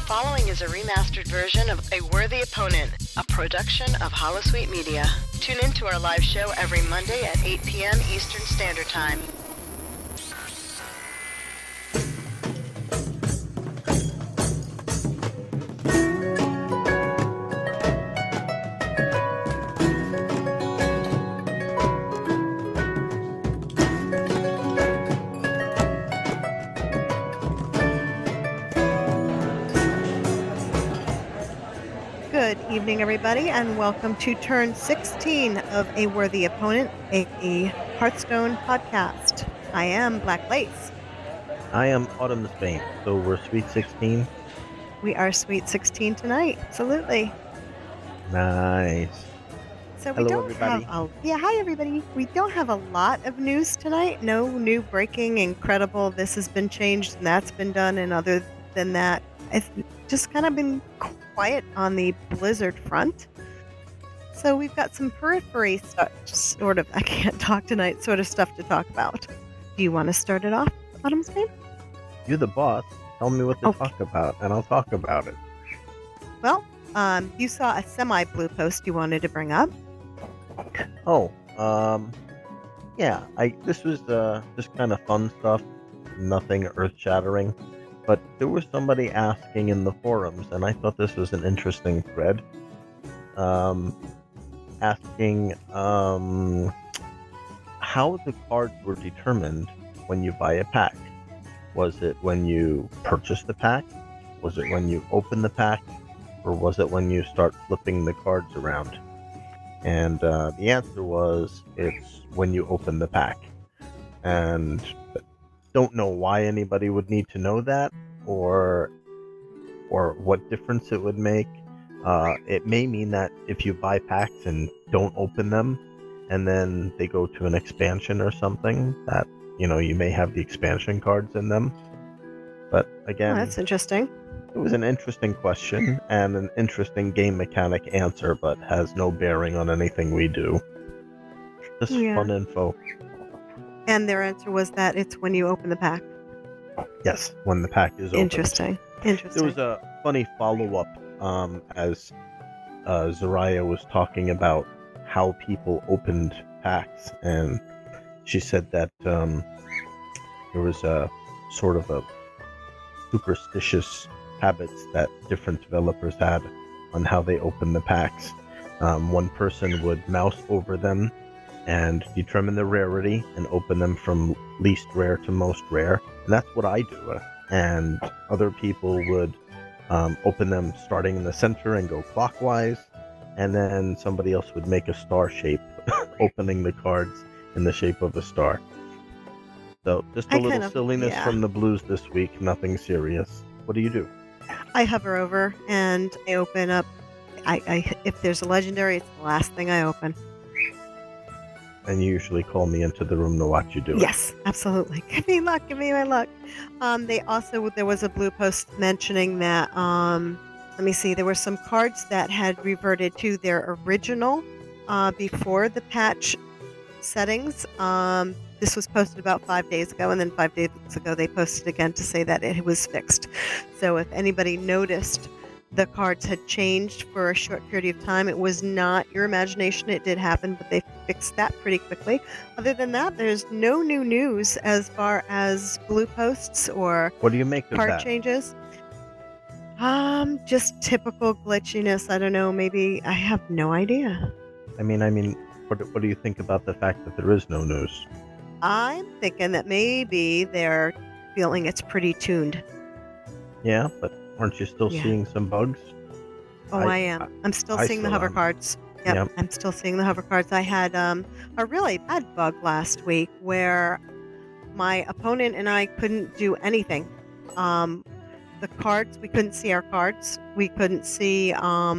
following is a remastered version of A Worthy Opponent, a production of Holosuite Media. Tune in to our live show every Monday at 8 p.m. Eastern Standard Time. Good evening, everybody, and welcome to turn 16 of A Worthy Opponent, a Hearthstone podcast. I am Black Lace. I am Autumn's Bane, so we're Sweet 16. We are Sweet 16 tonight, absolutely. Nice. So we Hello, don't everybody. hi, everybody. We don't have a lot of news tonight. No new breaking, incredible, this has been changed and that's been done, and other than that, it's just kind of been quiet on the Blizzard front. So we've got some periphery stuff, sort of, I can't talk tonight, sort of stuff to talk about. Do you want to start it off, Autumn's Bane? You're the boss. Tell me what to Okay. talk about, and I'll talk about it. Well, you saw a semi-blue post you wanted to bring up. Oh, yeah. This was just kind of fun stuff, nothing earth-shattering. But there was somebody asking in the forums, and I thought this was an interesting thread. Asking how the cards were determined when you buy a pack. Was it when you purchase the pack? Was it when you open the pack? Or was it when you start flipping the cards around? And the answer was, it's when you open the pack. And don't know why anybody would need to know that, or what difference it would make. It may mean that if you buy packs and don't open them, and then they go to an expansion or something, that you may have the expansion cards in them. But again, That's interesting. it was an interesting question and an interesting game mechanic answer, but has no bearing on anything we do. Just Yeah. fun info. And their answer was that it's when you open the pack. Yes, when the pack is open. Interesting. There was a funny follow-up as Zaraya was talking about how people opened packs, and she said that there was a sort of a superstitious habits that different developers had on how they open the packs. One person would mouse over them and determine the rarity and open them from least rare to most rare, and that's what I do. And other people would open them starting in the center and go clockwise, and then somebody else would make a star shape, opening the cards in the shape of a star. So just a little silliness from the blues this week, nothing serious. What do you do? I hover over and I open up. I if there's a legendary, it's the last thing I open. And you usually call me into the room to watch you do it. Yes, absolutely. Give me luck. Give me my luck. There was a blue post mentioning that. Let me see. There were some cards that had reverted to their original before the patch settings. This was posted about 5 days ago, and then 5 days ago they posted again to say that it was fixed. So if anybody noticed the cards had changed for a short period of time, it was not your imagination. It did happen, but they fixed that pretty quickly. Other than that, there's no new news as far as blue posts or What do you make of card that? changes. Just typical glitchiness. I don't know. Maybe I have no idea. I mean, what do you think about the fact that there is no news? I'm thinking that maybe they're feeling it's pretty tuned. Yeah, but aren't you still Yeah. seeing some bugs? Oh, I am. I'm still seeing the still hover am. cards. Yep, Yep. I'm still seeing the hover cards. I had a really bad bug last week where my opponent and I couldn't do anything. The cards, we couldn't see our cards. We couldn't see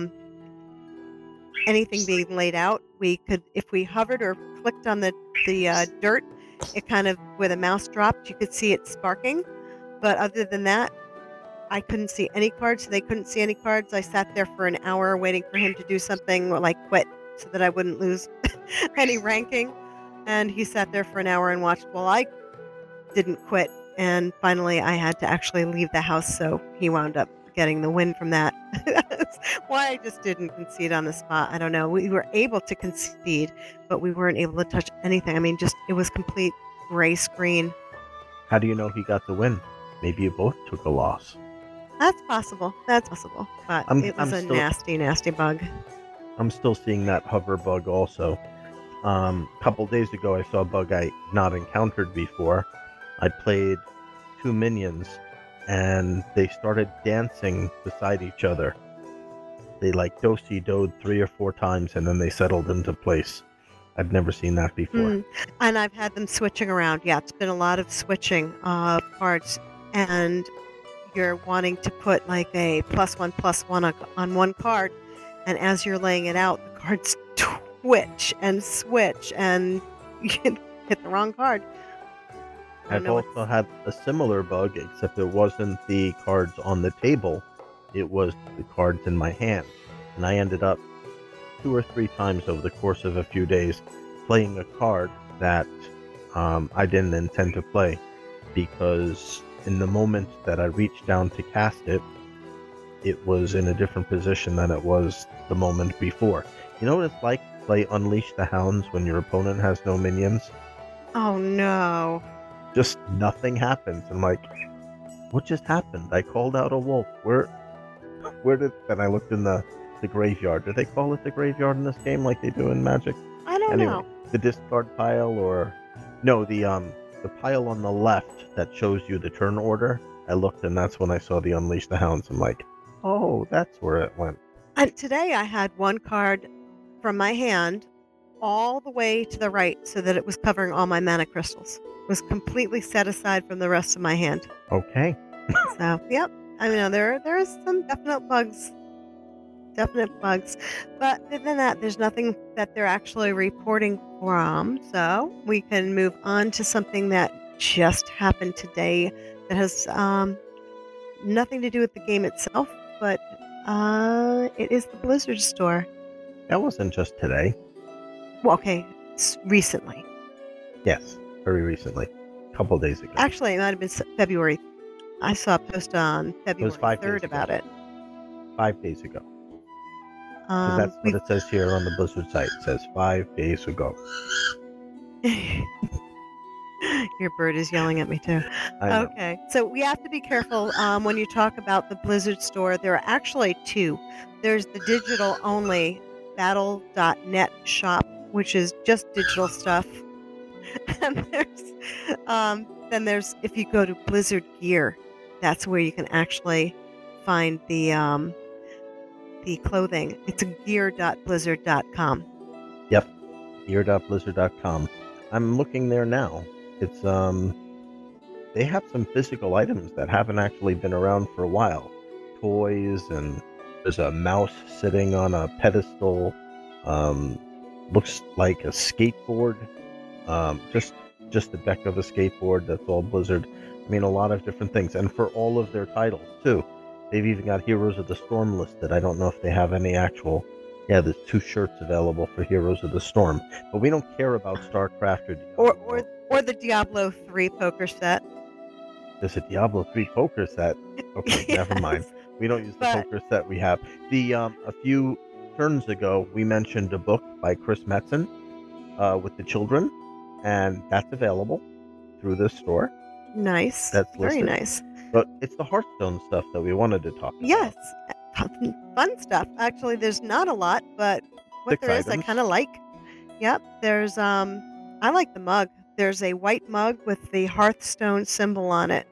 anything being laid out. We could, if we hovered or clicked on the dirt, it kind of, where the mouse dropped, you could see it sparking. But other than that, I couldn't see any cards. They couldn't see any cards. I sat there for an hour waiting for him to do something, or like quit, so that I wouldn't lose any ranking. And he sat there for an hour and watched while I didn't quit. And finally, I had to actually leave the house, so he wound up getting the win from that. That's why I just didn't concede on the spot. I don't know. We were able to concede, but we weren't able to touch anything. I mean, just it was complete gray screen. How do you know he got the win? Maybe you both took a loss. That's possible. That's possible. But it was a nasty, nasty bug. I'm still seeing that hover bug also. A couple days ago, I saw a bug I not encountered before. I played 2 minions, and they started dancing beside each other. They like do-si-doed 3 or 4 times, and then they settled into place. I've never seen that before. And I've had them switching around. Yeah, it's been a lot of switching of cards, and you're wanting to put like a +1/+1 on one card, and as you're laying it out, the cards twitch and switch, and you hit the wrong card. I've also had a similar bug, except it wasn't the cards on the table, it was the cards in my hand. And I ended up 2 or 3 times over the course of a few days playing a card that I didn't intend to play, because in the moment that I reached down to cast it, it was in a different position than it was the moment before. You know what it's like to play Unleash the Hounds when your opponent has no minions? Oh no. Just nothing happens. I'm like, what just happened? I called out a wolf. Where did... And I looked in the graveyard. Do they call it the graveyard in this game like they do in Magic? I don't know. The discard pile, or... No, the pile on the left that shows you the turn order. I looked, and that's when I saw the Unleash the Hounds. I'm like, oh, that's where it went. And today I had one card from my hand all the way to the right so that it was covering all my mana crystals. It was completely set aside from the rest of my hand. Okay. So, yep. I mean, there is some definite bugs. But other than that, there's nothing that they're actually reporting from. So we can move on to something that just happened today that has nothing to do with the game itself, but it is the Blizzard store. That wasn't just today. Well, okay, it's recently. Yes, very recently. A couple days ago. Actually, it might have been February. I saw a post on February 3rd about it. 5 days ago. Because that's what it says here on the Blizzard site. It says 5 days ago. Your bird is yelling at me too. Okay, so we have to be careful when you talk about the Blizzard store. There are actually 2. There's the digital only battle.net shop, which is just digital stuff. And then there's if you go to Blizzard Gear, that's where you can actually find the clothing. It's gear.blizzard.com. Yep, gear.blizzard.com. I'm looking there now. It's they have some physical items that haven't actually been around for a while. Toys, and there's a mouse sitting on a pedestal. Looks like a skateboard. Just the deck of a skateboard. That's all Blizzard. I mean, a lot of different things, and for all of their titles too. They've even got Heroes of the Storm listed. I don't know if they have any actual... Yeah, there's 2 shirts available for Heroes of the Storm. But we don't care about StarCraft or Diablo. Or the Diablo 3 poker set. There's a Diablo 3 poker set. Okay, yes. Never mind. We don't use the poker set we have. A few turns ago, we mentioned a book by Chris Metzen with the children, and that's available through this store. Nice. That's listed. Very nice. But it's the Hearthstone stuff that we wanted to talk about. Yes. Fun stuff. Actually, there's not a lot, but what 6 there is, items. I kind of like. Yep. There's, I like the mug. There's a white mug with the Hearthstone symbol on it.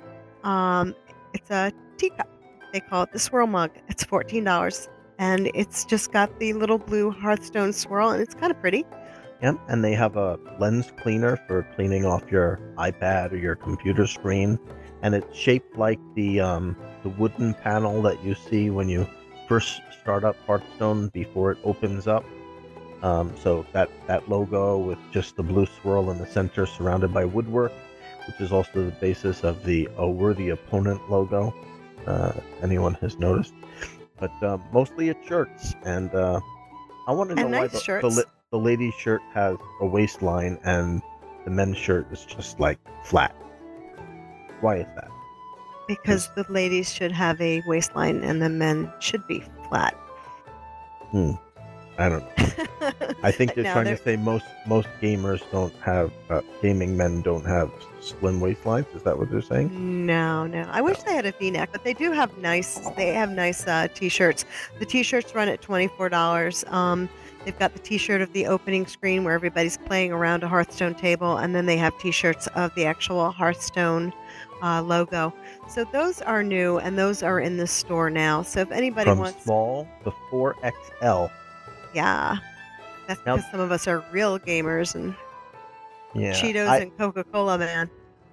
It's a teacup. They call it the swirl mug. It's $14. And it's just got the little blue Hearthstone swirl, and it's kind of pretty. Yep, and they have a lens cleaner for cleaning off your iPad or your computer screen. And it's shaped like the wooden panel that you see when you first start up Hearthstone before it opens up. So that logo with just the blue swirl in the center surrounded by woodwork, which is also the basis of the A Worthy Opponent logo, anyone has noticed. But mostly it's shirts, and I want to know why the ladies' shirt has a waistline and the men's shirt is just like flat. Why is that? because the ladies should have a waistline and the men should be flat. I don't know. I think they're No, trying to say most gamers don't have gaming men don't have slim waistlines. Is that what they're saying? No. I wish they had a V-neck, but they do have nice. They have nice t-shirts. The t-shirts run at $24. They've got the t-shirt of the opening screen where everybody's playing around a Hearthstone table, and then they have t-shirts of the actual Hearthstone logo. So those are new, and those are in the store now. So if anybody From wants, small to 4XL. yeah, that's Now- because some of us are real gamers and Yeah. Cheetos and Coca-Cola, man.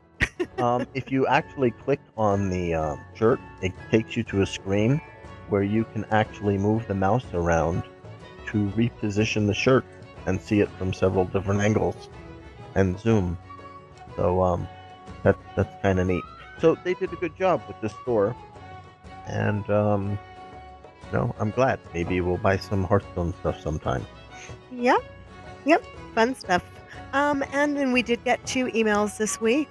If you actually click on the shirt, it takes you to a screen where you can actually move the mouse around to reposition the shirt and see it from several different angles and zoom. So that's kind of neat. So they did a good job with this store, and I'm glad. Maybe we'll buy some Hearthstone stuff sometime. Yep, fun stuff. And then we did get 2 emails this week.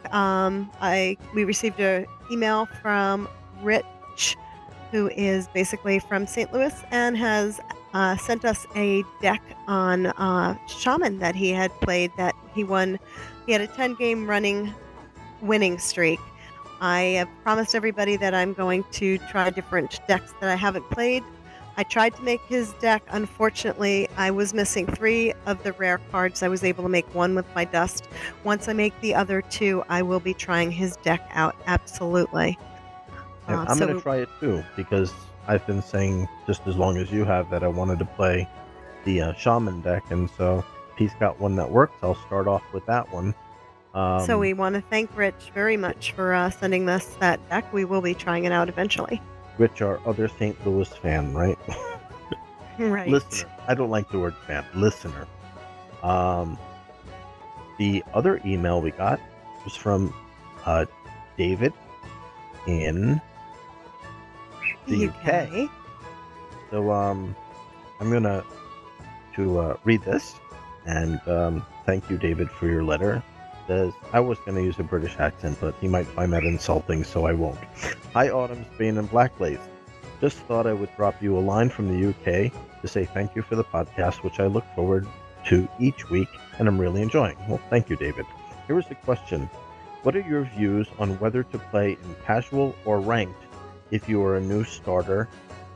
We received an email from Rich, who is basically from St. Louis, and has sent us a deck on Shaman that he had played that he won. He had a 10-game winning streak. I have promised everybody that I'm going to try different decks that I haven't played. I tried to make his deck. Unfortunately, I was missing 3 of the rare cards. I was able to make 1 with my dust. Once I make the other 2, I will be trying his deck out. Absolutely. And I'm going to try it too, because I've been saying just as long as you have that I wanted to play the Shaman deck, and so if he's got one that works, I'll start off with that one. So we want to thank Rich very much for sending us that deck. We will be trying it out eventually. Rich, our other St. Louis fan, right? Right. Listener. I don't like the word fan. Listener. The other email we got was from David in the UK. So I'm gonna read this, and thank you, David, for your letter. Says, I was going to use a British accent, but he might find that insulting, so I won't. Hi, Autumn, Spain, and Blackblaze. Just thought I would drop you a line from the UK to say thank you for the podcast, which I look forward to each week, and I'm really enjoying. Well, thank you, David. Here is the question. What are your views on whether to play in casual or ranked if you are a new starter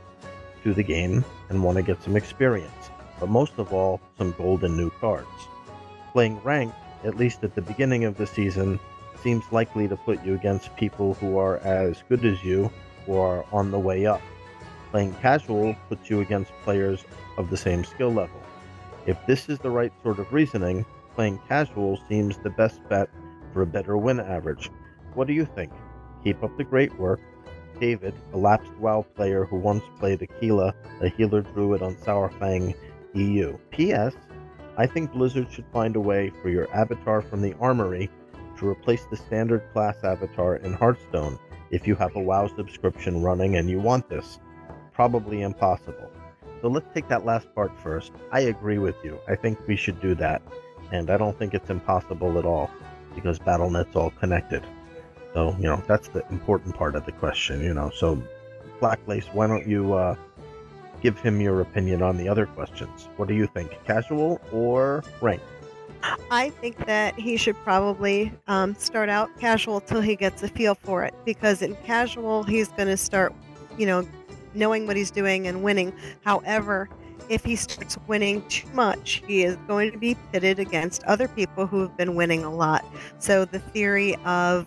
to the game and want to get some experience, but most of all, some gold and new cards? Playing ranked, at least at the beginning of the season, seems likely to put you against people who are as good as you or are on the way up. Playing casual puts you against players of the same skill level. If this is the right sort of reasoning, playing casual seems the best bet for a better win average. What do you think? Keep up the great work. David, a lapsed WoW player who once played Aquila, a healer druid on Sourfang EU. P.S. I think Blizzard should find a way for your avatar from the armory to replace the standard class avatar in Hearthstone if you have a WoW subscription running and you want this. Probably impossible. So let's take that last part first. I agree with you. I think we should do that. And I don't think it's impossible at all, because BattleNet's all connected. So, that's the important part of the question, So, Blacklace, why don't you give him your opinion on the other questions? What do you think, casual or ranked? I think that he should probably start out casual till he gets a feel for it, because in casual he's going to start, knowing what he's doing and winning. However, if he starts winning too much, he is going to be pitted against other people who have been winning a lot. So the theory of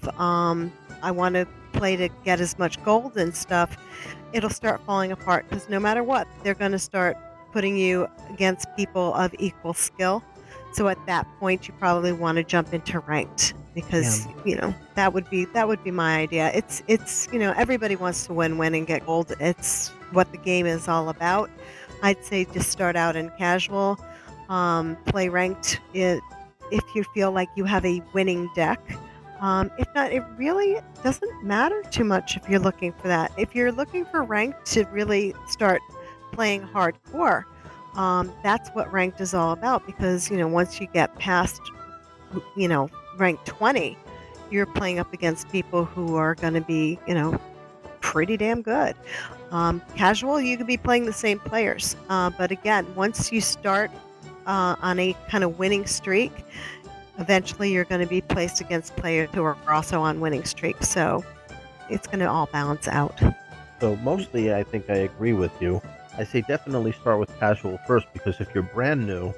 I want to play to get as much gold and stuff, it'll start falling apart, because no matter what, they're going to start putting you against people of equal skill. So at that point, you probably want to jump into ranked, because that would be my idea. It's everybody wants to win and get gold. It's what the game is all about. I'd say just start out in casual, play ranked if you feel like you have a winning deck. If not, it really doesn't matter too much if you're looking for that. If you're looking for ranked to really start playing hardcore, that's what ranked is all about, because once you get past rank 20, you're playing up against people who are going to be, pretty damn good. Casual, you could be playing the same players. But again, once you start on a kind of winning streak, eventually you're going to be placed against players who are also on winning streaks. So it's going to all balance out. So mostly, I think I agree with you. I say definitely start with casual first, because if you're brand new,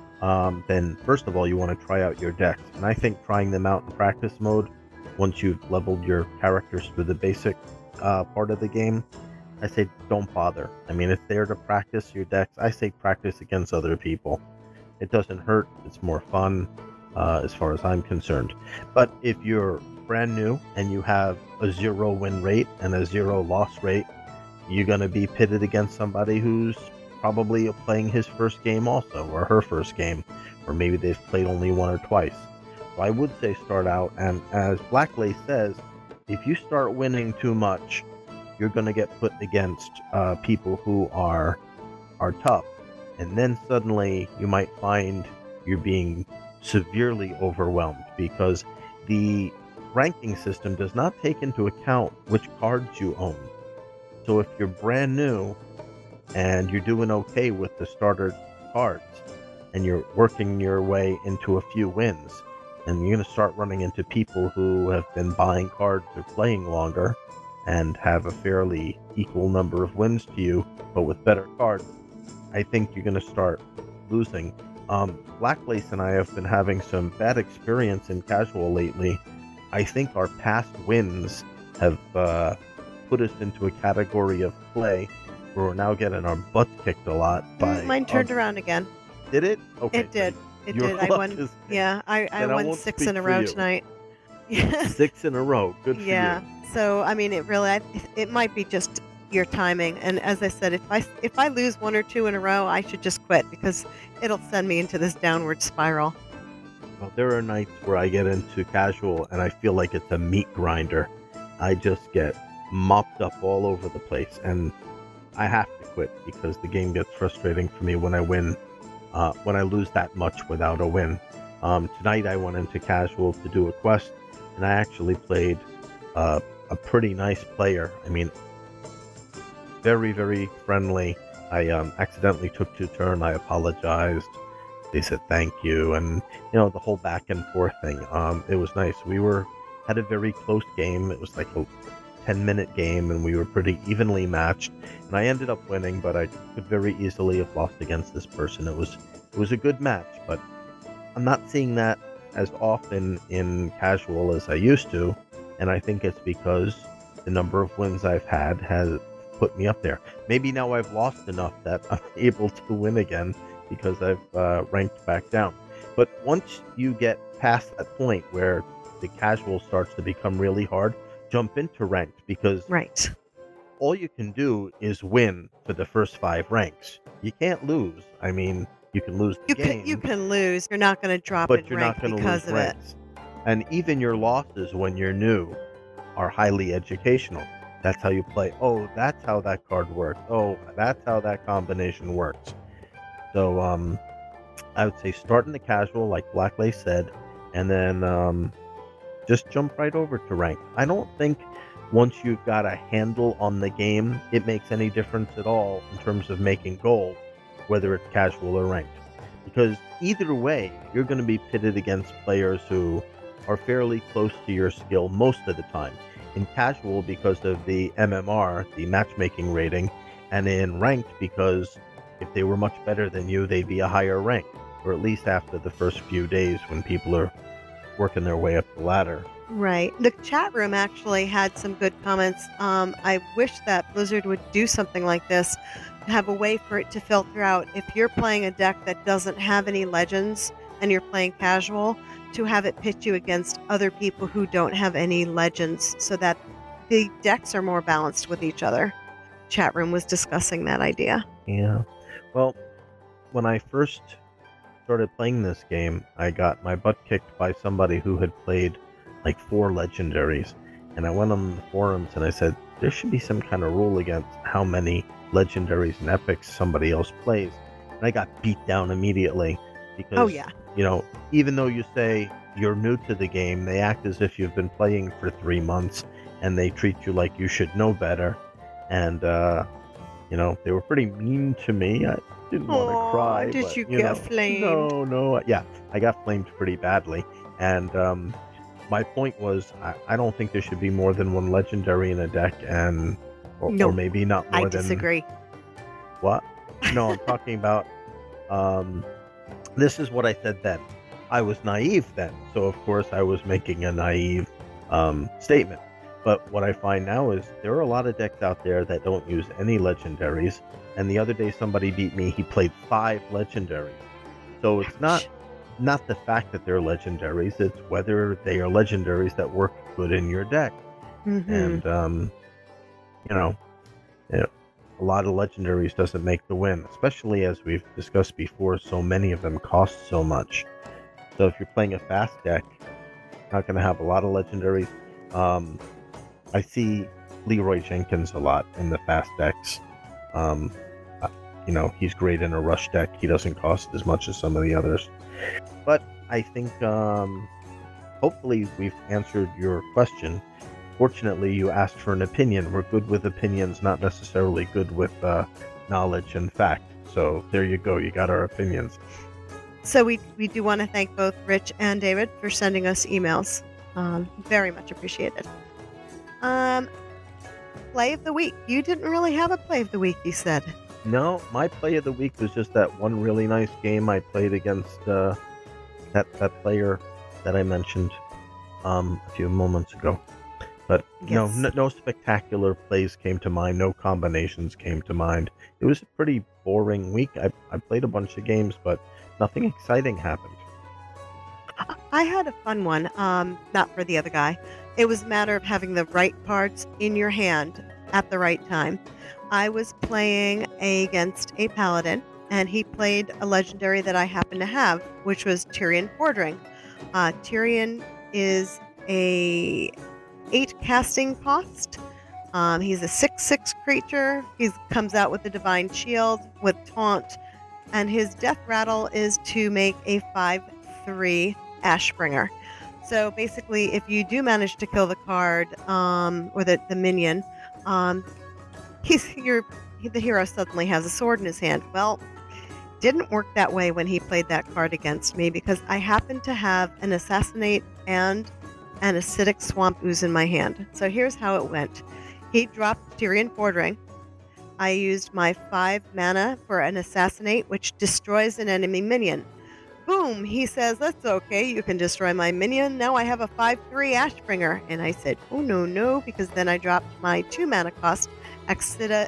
then first of all, you want to try out your decks. And I think trying them out in practice mode, once you've leveled your characters through the basic part of the game, I say don't bother. I mean, it's there to practice your decks. I say practice against other people. It doesn't hurt. It's more fun, as far as I'm concerned. But if you're brand new and you have a 0 win rate and a 0 loss rate, you're going to be pitted against somebody who's probably playing his first game also, or her first game, or maybe they've played only one or twice. So I would say start out, and as Black Lace says, if you start winning too much, you're going to get put against people who are tough, and then suddenly you might find you're being severely overwhelmed, because the ranking system does not take into account which cards you own. So if you're brand new and you're doing okay with the starter cards and you're working your way into a few wins, and you're going to start running into people who have been buying cards or playing longer and have a fairly equal number of wins to you, but with better cards, I think you're going to start losing. Black Lace and I have been having some bad experience in casual lately. I think our past wins have put us into a category of play where we're now getting our butts kicked a lot by... Mine turned around again. Did it? Okay. It did. It Your did. I luck won. is- Yeah, I won won't 6 speak in a for row you. tonight. Yeah. 6 in a row. Good for Yeah. you. So I mean, it might be just your timing. And as I said, if I lose 1 or 2 in a row, I should just quit, because it'll send me into this downward spiral. Well, there are nights where I get into casual and I feel like it's a meat grinder. I just get mopped up all over the place, and I have to quit because the game gets frustrating for me when I lose that much without a win. Tonight I went into casual to do a quest, and I actually played a pretty nice player. I mean, very, very friendly. I accidentally took 2 turns. I apologized. They said thank you, and the whole back and forth thing. It was nice. We had a very close game. It was like a 10-minute game, and we were pretty evenly matched. And I ended up winning, but I could very easily have lost against this person. It was a good match, but I'm not seeing that as often in casual as I used to, and I think it's because the number of wins I've had has put me up there. Maybe now I've lost enough that I'm able to win again because I've ranked back down. But once you get past that point where the casual starts to become really hard, jump into ranked, because Right. all you can do is win for the first 5 ranks. You can't lose. I mean, you can lose the game, You can lose. You're not going to drop but in you're rank not going to because lose of it. ranks. And even your losses when you're new are highly educational. That's how you play. Oh, that's how that card works. Oh, that's how that combination works. So I would say start in the casual, like Black Lace said, and then just jump right over to rank. I don't think once you've got a handle on the game, it makes any difference at all in terms of making gold, whether it's casual or ranked. Because either way, you're going to be pitted against players who are fairly close to your skill most of the time. In casual, because of the MMR, the matchmaking rating, and in ranked, because if they were much better than you, they'd be a higher rank, or at least after the first few days when people are working their way up the ladder. Right. The chat room actually had some good comments. I wish that Blizzard would do something like this, have a way for it to filter out if you're playing a deck that doesn't have any legends and you're playing casual, to have it pit you against other people who don't have any legends, so that the decks are more balanced with each other. Chat room was discussing that idea. Yeah. Well, when I first started playing this game, I got my butt kicked by somebody who had played like 4 legendaries. And I went on the forums and I said, there should be some kind of rule against how many legendaries and epics somebody else plays. And I got beat down immediately because, Oh, yeah. even though you say you're new to the game, they act as if you've been playing for 3 months, and they treat you like you should know better. And they were pretty mean to me. I didn't want to cry. Did but, you get flamed? No, yeah, I got flamed pretty badly. And my point was, I don't think there should be more than one legendary in a deck, No, or maybe not more I than disagree. what? No, I'm talking about. This is what I said then. I was naive then, so of course I was making a naive statement. But what I find now is there are a lot of decks out there that don't use any legendaries. And the other day somebody beat me. He played 5 legendaries. So it's not the fact that they're legendaries. It's whether they are legendaries that work good in your deck. Mm-hmm. And a lot of legendaries doesn't make the win, especially as we've discussed before. So many of them cost so much. So if you're playing a fast deck, you're not going to have a lot of legendaries. I see Leroy Jenkins a lot in the fast decks. He's great in a rush deck. He doesn't cost as much as some of the others. But I think hopefully we've answered your question. Fortunately, you asked for an opinion. We're good with opinions, not necessarily good with knowledge and fact. So there you go. You got our opinions. So we do want to thank both Rich and David for sending us emails. Very much appreciated. Play of the week. You didn't really have a play of the week, you said. No, my play of the week was just that one really nice game I played against that player that I mentioned a few moments ago. But Yes. no spectacular plays came to mind. No combinations came to mind. It was a pretty boring week. I played a bunch of games, but nothing exciting happened. I had a fun one, not for the other guy. It was a matter of having the right cards in your hand at the right time. I was playing against a paladin, and he played a legendary that I happen to have, which was Tyrion Fordring. Tyrion is a 8 casting cost. He's a 6/6 creature. He comes out with a divine shield with taunt, and his death rattle is to make a 5/3 Ashbringer. So basically, if you do manage to kill the card or the minion, the hero suddenly has a sword in his hand. Well, didn't work that way when he played that card against me because I happened to have an Assassinate and an Acidic Swamp Ooze in my hand. So here's how it went. He dropped Tyrion Fordring. I used my 5 mana for an Assassinate, which destroys an enemy minion. Boom! He says, that's okay, you can destroy my minion. Now I have a 5/3 Ashbringer. And I said, oh no, because then I dropped my 2 mana cost Acidic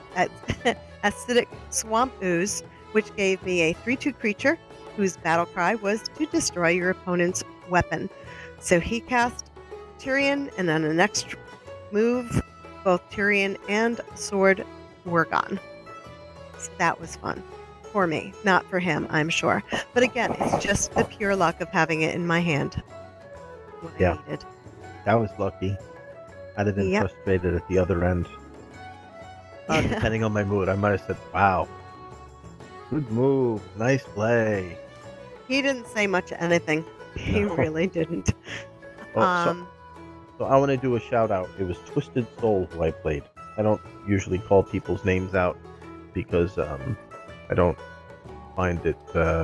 Swamp Ooze, which gave me a 3/2 creature whose battle cry was to destroy your opponent's weapon. So he cast Tyrion, and then the next move, both Tyrion and Sword were gone. So that was fun. For me, not for him, I'm sure. But again, it's just the pure luck of having it in my hand. What Yeah. I needed. That was lucky. I'd have been Yep. frustrated at the other end. Depending on my mood, I might have said, wow, good move, nice play. He didn't say much of anything. He No. really didn't. Oh, so I want to do a shout out. It was Twisted Soul who I played. I don't usually call people's names out because I don't find it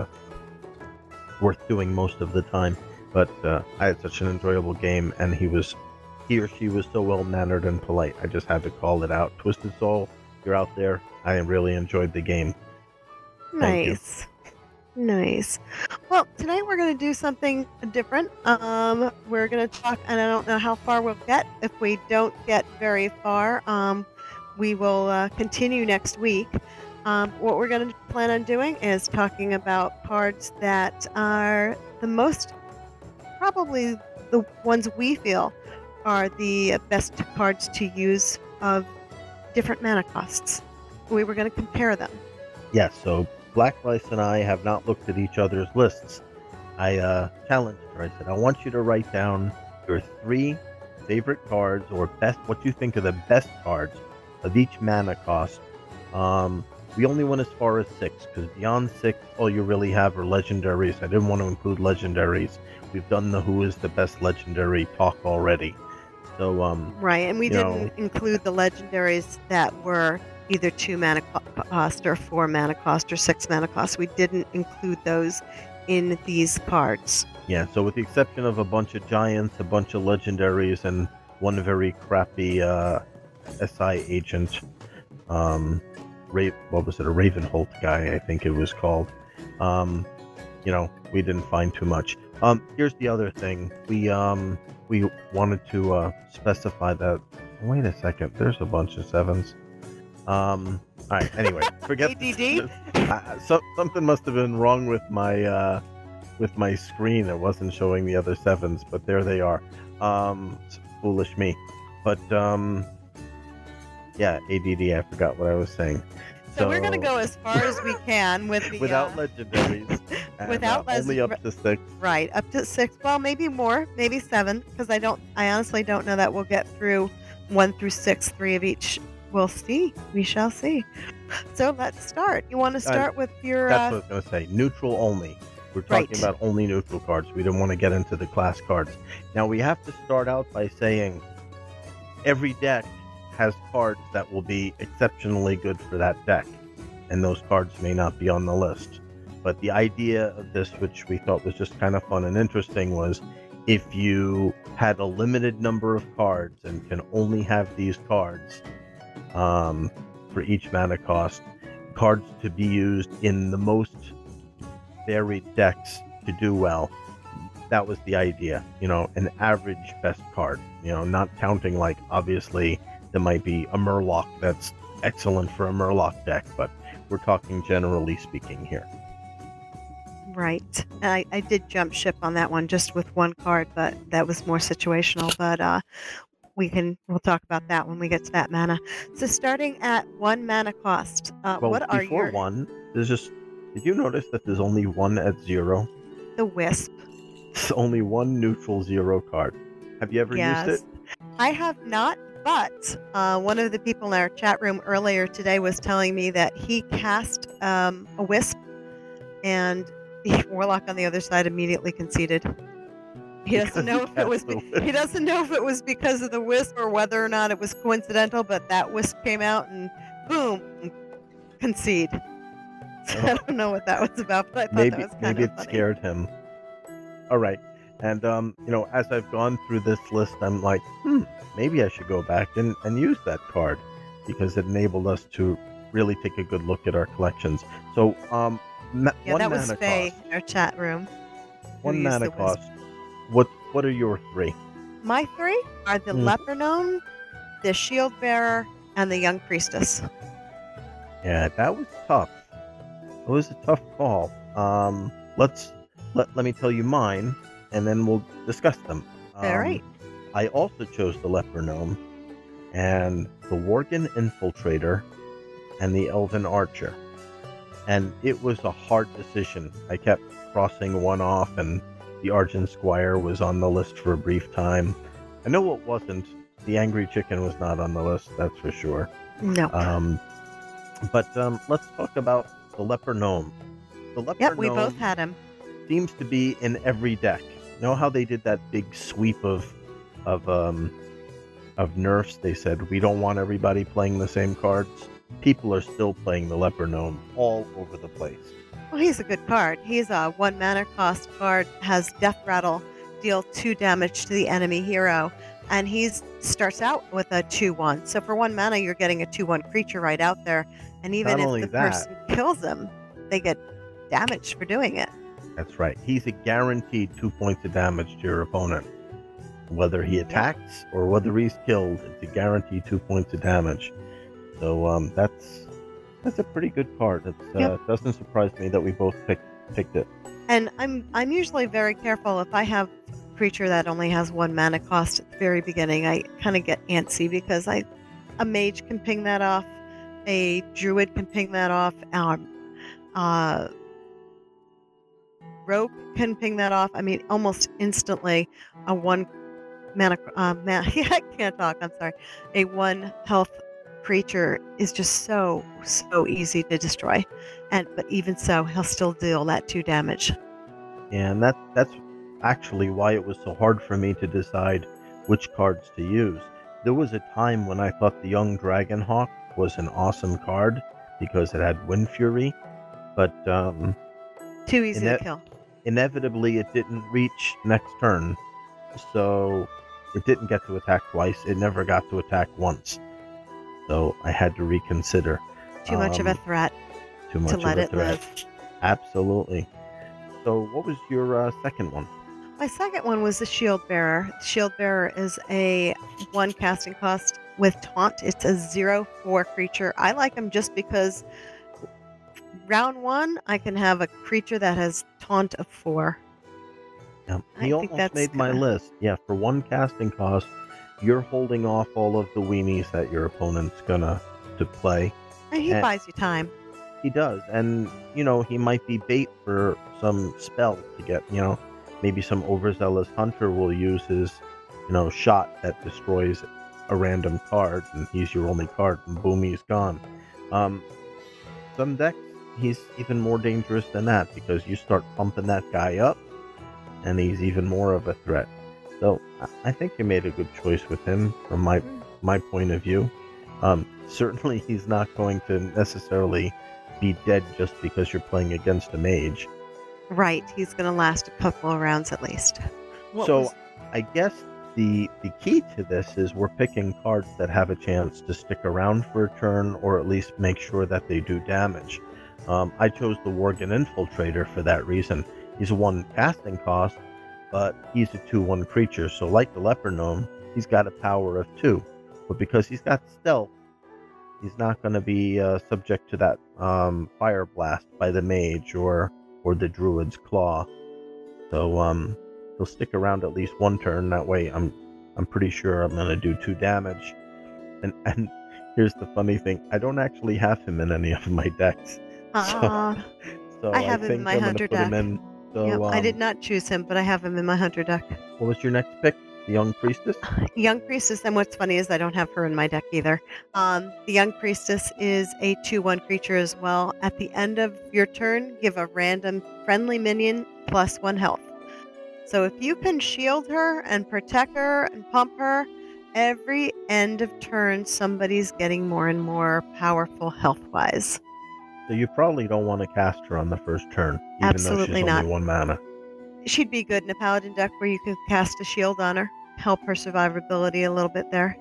worth doing most of the time. But I had such an enjoyable game, and he or she was so well mannered and polite. I just had to call it out. Twisted Soul, you're out there. I really enjoyed the game. Thank you. Nice. Well, tonight we're going to do something different. We're going to talk, and I don't know how far we'll get. If we don't get very far, we will continue next week. What we're going to plan on doing is talking about cards that are the most, probably the ones we feel are the best cards to use of different mana costs. We were going to compare them. Yes, so Black Lice and I have not looked at each other's lists. I challenged her. I said, I want you to write down your 3 favorite cards, or what you think are the best cards of each mana cost. We only went as far as 6, because beyond 6, all you really have are legendaries. I didn't want to include legendaries. We've done the who is the best legendary talk already. So, Right, and we you know, didn't include the legendaries that were either 2 mana cost or 4 mana cost or 6 mana cost. We didn't include those in these cards. yeah, so with the exception of a bunch of giants, a bunch of legendaries, and one very crappy SI agent, what was it, a Ravenholt guy, I think it was called. We didn't find too much. Here's the other thing. We wanted to specify that. Wait a second, there's a bunch of 7s. All right. Anyway, forget ADD? something must have been wrong with my screen. It wasn't showing the other 7s, but there they are. Foolish me. But yeah, ADD. I forgot what I was saying. So we're going to go as far as we can with the without legendaries. And, without only up to 6. Right, up to 6. Well, maybe more, maybe 7, because I honestly don't know that we'll get through 1 through 6, 3 of each. We'll see. We shall see. So let's start. You want to start with your... That's what I was going to say. Neutral only. We're talking about only neutral cards. We don't want to get into the class cards. Now, we have to start out by saying every deck has cards that will be exceptionally good for that deck. And those cards may not be on the list. But the idea of this, which we thought was just kind of fun and interesting, was if you had a limited number of cards and can only have these cards for each mana cost, cards to be used in the most varied decks to do well. That was the idea, an average best card, not counting, like, obviously there might be a Murloc that's excellent for a Murloc deck, but we're talking generally speaking here. Right. I did jump ship on that one just with one card, but that was more situational. But we'll talk about that when we get to that mana. So starting at 1 mana cost, what are before your... one, there's just... Did you notice that there's only one at 0? The Wisp. It's only one neutral 0 card. Have you ever used it? I have not, but one of the people in our chat room earlier today was telling me that he cast a Wisp, and the Warlock on the other side immediately conceded. He doesn't know if it was because of the Wisp or whether or not it was coincidental, but that Wisp came out and boom, concede. So I don't know what that was about, but I thought that was kind maybe of it funny. scared him. All right, and as I've gone through this list, I'm like, maybe I should go back and use that card, because it enabled us to really take a good look at our collections. So that was Faye in our chat room. 1 mana cost. What are your 3? My 3 are the Leper Gnome, the Shield Bearer, and the Young Priestess. Yeah, that was tough. It was a tough call. Let me tell you mine, and then we'll discuss them. All right. I also chose the Leper Gnome, and the Worgen Infiltrator, and the Elven Archer. And it was a hard decision. I kept crossing one off, and the Argent Squire was on the list for a brief time. I know it wasn't. The Angry Chicken was not on the list, that's for sure. No. But let's talk about the Leper Gnome. The Leper Gnome, we both had him. Seems to be in every deck. You know how they did that big sweep of nerfs? They said, we don't want everybody playing the same cards. People are still playing the Leper Gnome all over the place. Well, he's a good card. He's a 1 mana cost card, has Death Rattle, deal 2 damage to the enemy hero, and he starts out with a 2/1. So for 1 mana, you're getting a 2/1 creature right out there, and even if the person kills him, they get damage for doing it. That's right. He's a guaranteed 2 points of damage to your opponent. Whether he attacks or whether he's killed, it's a guaranteed 2 points of damage. So that's a pretty good card. It doesn't surprise me that we both picked it. And I'm usually very careful if I have a creature that only has 1 mana cost at the very beginning. I kind of get antsy because a mage can ping that off, a druid can ping that off, rogue can ping that off. I mean, almost instantly a 1 mana. I can't talk. I'm sorry. A 1 health creature is just so easy to destroy. But even so, he'll still deal that 2 damage. And that's actually why it was so hard for me to decide which cards to use. There was a time when I thought the Young Dragonhawk was an awesome card because it had Wind Fury, but Too easy to kill. inevitably it didn't reach next turn, so it didn't get to attack twice. It never got to attack once, so I had to reconsider. Too much of a threat Too much to let of a it threat. live. Absolutely. So what was your second one? My second one was the Shield Bearer. The Shield Bearer is a 1 casting cost with Taunt. It's a 0/4 creature. I like him just because round 1, I can have a creature that has Taunt of 4. Yeah, I he think almost that's made my gonna- list. Yeah, for 1 casting cost, you're holding off all of the weenies that your opponent's gonna to play. And he And- buys you time. He does, and he might be bait for some spell to get. Maybe some overzealous hunter will use his, shot that destroys a random card, and he's your only card, and boom, he's gone. Some decks, he's even more dangerous than that because you start pumping that guy up, and he's even more of a threat. So I think you made a good choice with him from my point of view. Certainly, he's not going to necessarily be dead just because you're playing against a mage. Right. He's going to last a couple of rounds at least. I guess the key to this is we're picking cards that have a chance to stick around for a turn, or at least make sure that they do damage. I chose the Worgen Infiltrator for that reason. He's a 1 casting cost, but he's a 2/1 creature, so like the Leper Gnome, he's got a power of 2. But because he's got stealth, he's not going to be subject to that fire blast by the mage or the druid's claw. So he'll stick around at least 1 turn. That way, I'm pretty sure I'm going to do 2 damage. And here's the funny thing: I don't actually have him in any of my decks. So I have him in think my I'm gonna hunter put him deck. in. So Yep, I did not choose him, but I have him in my hunter deck. What was your next pick? The Young Priestess. Young Priestess, and what's funny is I don't have her in my deck either. The Young Priestess is a 2/1 creature as well. At the end of your turn, give a random friendly minion +1 health. So if you can shield her and protect her and pump her, every end of turn somebody's getting more and more powerful health-wise. So you probably don't want to cast her on the first turn, even Absolutely though she's not. only 1 mana. She'd be good in a paladin deck where you can cast a shield on her, help her survivability a little bit there.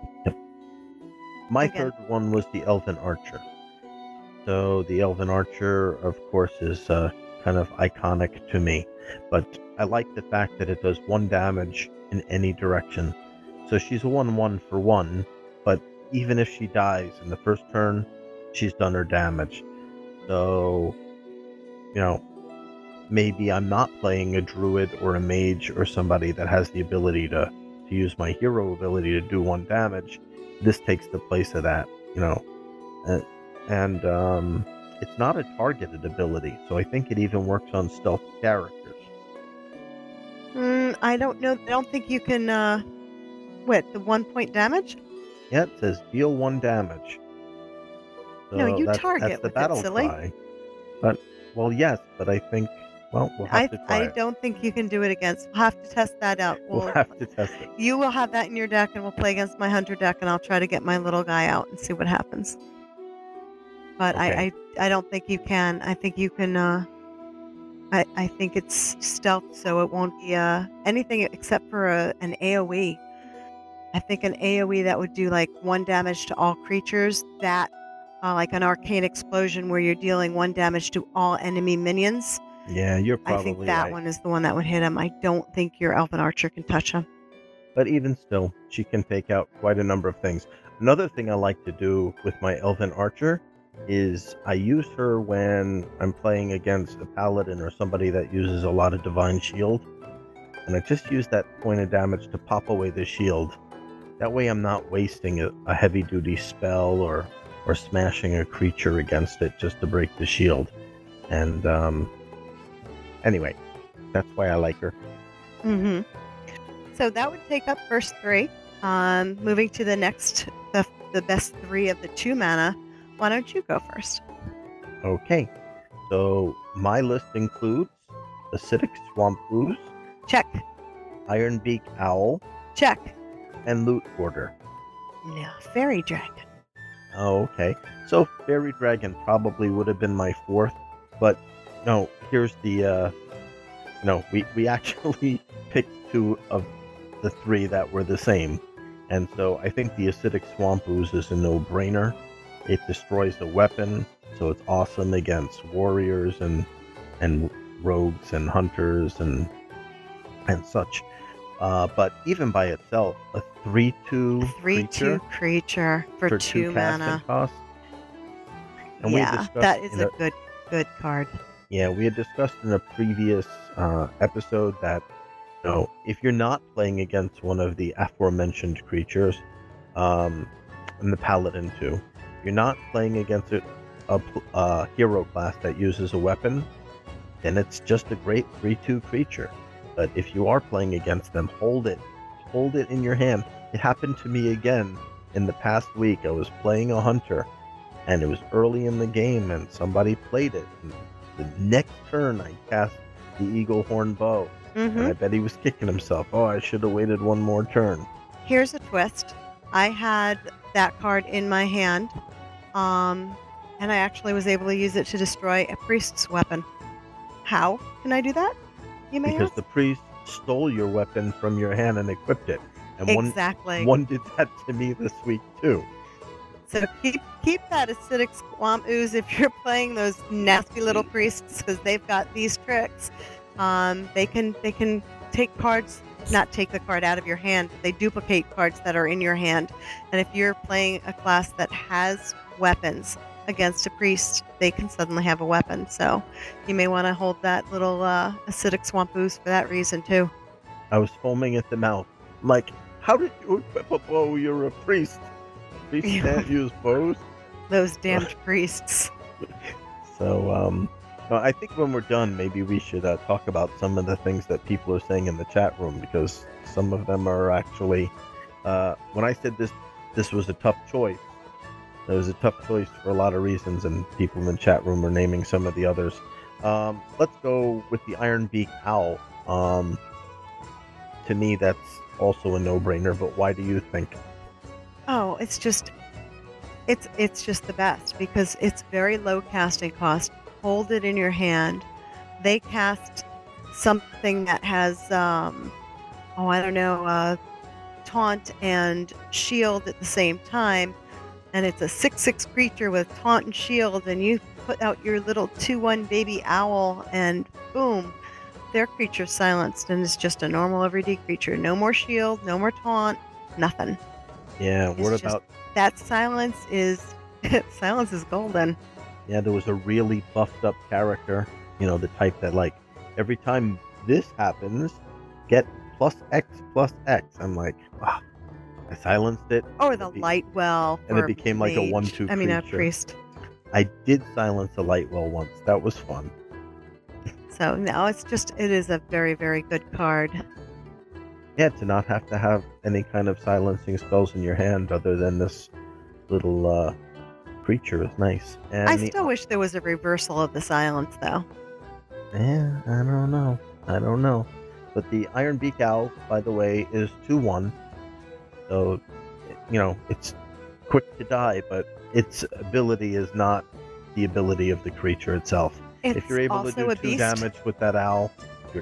My Again. third one was the Elven Archer. So the Elven Archer, of course, is kind of iconic to me, but I like the fact that it does 1 damage in any direction. So she's a 1/1 for 1, but even if she dies in the first turn, she's done her damage. So, maybe I'm not playing a druid or a mage or somebody that has the ability to use my hero ability to do 1 damage. This takes the place of that, and it's not a targeted ability, so I think it even works on stealth characters. I don't know. I don't think you can. The 1-point damage? Yeah, it says deal 1 damage. No, you target that's the with it, battle silly. cry. Well, yes, but I think, we'll have to try I it. don't think you can do it against. We'll have to test that out. We'll have to test it. You will have that in your deck, and we'll play against my hunter deck, and I'll try to get my little guy out and see what happens. But Okay. I don't think you can. I think you can. I think it's stealth, so it won't be anything except for an AOE. I think an AOE that would do like 1 damage to all creatures. That like an arcane explosion where you're dealing 1 damage to all enemy minions. Yeah, you're I probably think that right. one is the one that would hit him. I don't think your Elven Archer can touch him. But even still, she can take out quite a number of things. Another thing I like to do with my Elven Archer is I use her when I'm playing against a paladin or somebody that uses a lot of Divine Shield. And I just use that point of damage to pop away the shield. That way I'm not wasting a heavy-duty spell or smashing a creature against it just to break the shield. And anyway, that's why I like her. Mm-hmm. So that would take up first 3. Moving to the the best 3 of the 2 mana. Why don't you go first? Okay, so my list includes Acidic Swamp Ooze, Check. Ironbeak Owl, Check. and Loot Hoarder. Yeah, Fairy Dragon. Oh, okay. So Fairy Dragon probably would have been my 4th, but no, here's the we actually picked 2 of the 3 that were the same. And so I think the Acidic Swamp Ooze is a no-brainer. It destroys a weapon, so it's awesome against warriors and rogues and hunters and such. But even by itself, a 3/2 3/2 creature for 2 casting mana. cost. And we Yeah, discussed that is in a good card. Yeah, we had discussed in a previous episode that if you're not playing against one of the aforementioned creatures, and the Paladin too, you're not playing against a hero class that uses a weapon, then it's just a great 3/2 creature. But if you are playing against them, hold it in your hand. It happened to me again in the past week. I was playing a hunter, and it was early in the game, and somebody played it. And the next turn, I cast the Eagle Horn Bow, and I bet he was kicking himself. Oh, I should have waited one more turn. Here's a twist. I had that card in my hand, and I actually was able to use it to destroy a priest's weapon. How can I do that? You may Because ask? the priest stole your weapon from your hand and equipped it. And Exactly. one did that to me this week too. So keep that Acidic Swamp Ooze if you're playing those nasty little priests, because they've got these tricks. They can take cards, not take the card out of your hand. They duplicate cards that are in your hand. And if you're playing a class that has weapons against a priest, they can suddenly have a weapon. So you may want to hold that little Acidic Swamp Ooze for that reason too. I was foaming at the mouth. I'm like, how did you equip a bow? You're a priest. Priests can't use bows. Those damned priests. So, I think when we're done, maybe we should talk about some of the things that people are saying in the chat room, because some of them are actually. When I said this was a tough choice, it was a tough choice for a lot of reasons, and people in the chat room are naming some of the others. Let's go with the Ironbeak Owl. To me, that's also a no-brainer. But why do you think? Oh, it's just the best because it's very low casting cost. Hold it in your hand. They cast something that has taunt and shield at the same time, and it's a 6/6 creature with taunt and shield, and you put out your little 2/1 baby owl, and boom, their creature's silenced, and it's just a normal everyday creature. No more shield, no more taunt, nothing. Yeah, It's what just- about? That silence is golden. Yeah, there was a really buffed up character, the type that like every time this happens, get +X. I'm like, wow, I silenced it. Or the Lightwell. And it for became like a mage. 1/2 I mean, a creature. priest. I did silence a Lightwell once. That was fun. So no, it is a very, very good card. Yeah, to not have to have any kind of silencing spells in your hand other than this little creature is nice. And I still wish there was a reversal of the silence, though. Yeah, I don't know. But the Ironbeak Owl, by the way, is 2/1. So, it's quick to die, but its ability is not the ability of the creature itself. It's If you're able to also do a 2 beast. damage with that owl,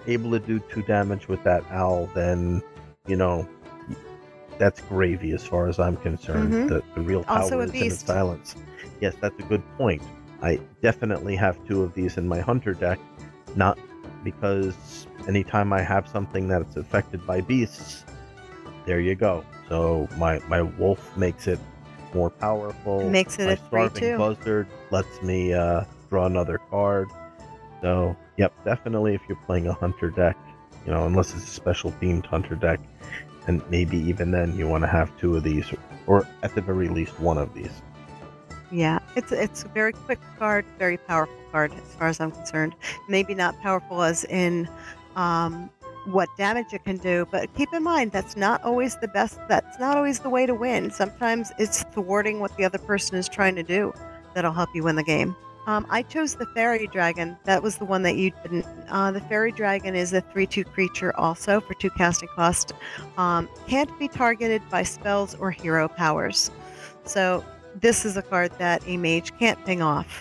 then, that's gravy as far as I'm concerned. Mhm. The real Also power a is in its beast. silence. Yes, that's a good point. I definitely have 2 of these in my hunter deck, not because anytime I have something that's affected by beasts, there you go. So my wolf makes it more powerful. Makes it my a starving 3/2. buzzard lets me draw another card. So, yep, definitely if you're playing a hunter deck, unless it's a special themed hunter deck, and maybe even then you want to have 2 of these, or at the very least 1 of these. Yeah, it's a very quick card, very powerful card as far as I'm concerned. Maybe not powerful as in what damage it can do. But keep in mind, that's not always the best. That's not always the way to win. Sometimes it's thwarting what the other person is trying to do that'll help you win the game. I chose the Fairy Dragon. That was the one that you didn't. The Fairy Dragon is a 3/2 creature also for 2 casting cost. Can't be targeted by spells or hero powers. So this is a card that a mage can't ping off.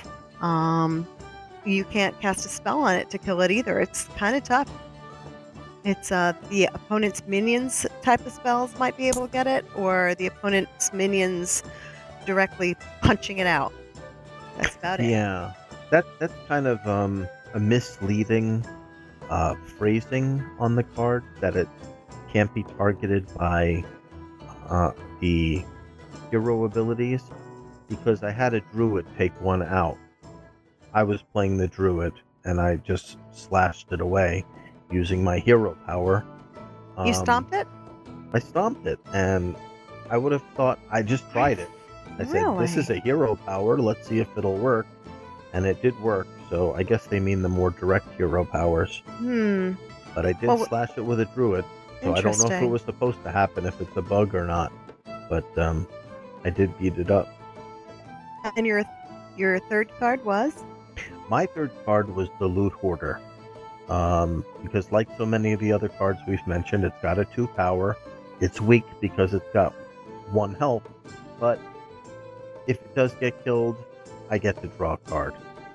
You can't cast a spell on it to kill it either. It's kind of tough. It's the opponent's minions type of spells might be able to get it, or the opponent's minions directly punching it out. That's about it. Yeah, that's kind of a misleading phrasing on the card, that it can't be targeted by the hero abilities, because I had a druid take one out. I was playing the druid and I just slashed it away using my hero power. You stomped it? I stomped it, and I would have thought, I just tried it. I said, this is a hero power, let's see if it'll work. And it did work, so I guess they mean the more direct hero powers. But I did slash it with a druid, so I don't know if it was supposed to happen, if it's a bug or not. But I did beat it up. And your third card was? My third card was the Loot Hoarder. Because like so many of the other cards we've mentioned, it's got a 2 power. It's weak because it's got 1 health, but if it does get killed, I get to draw a card.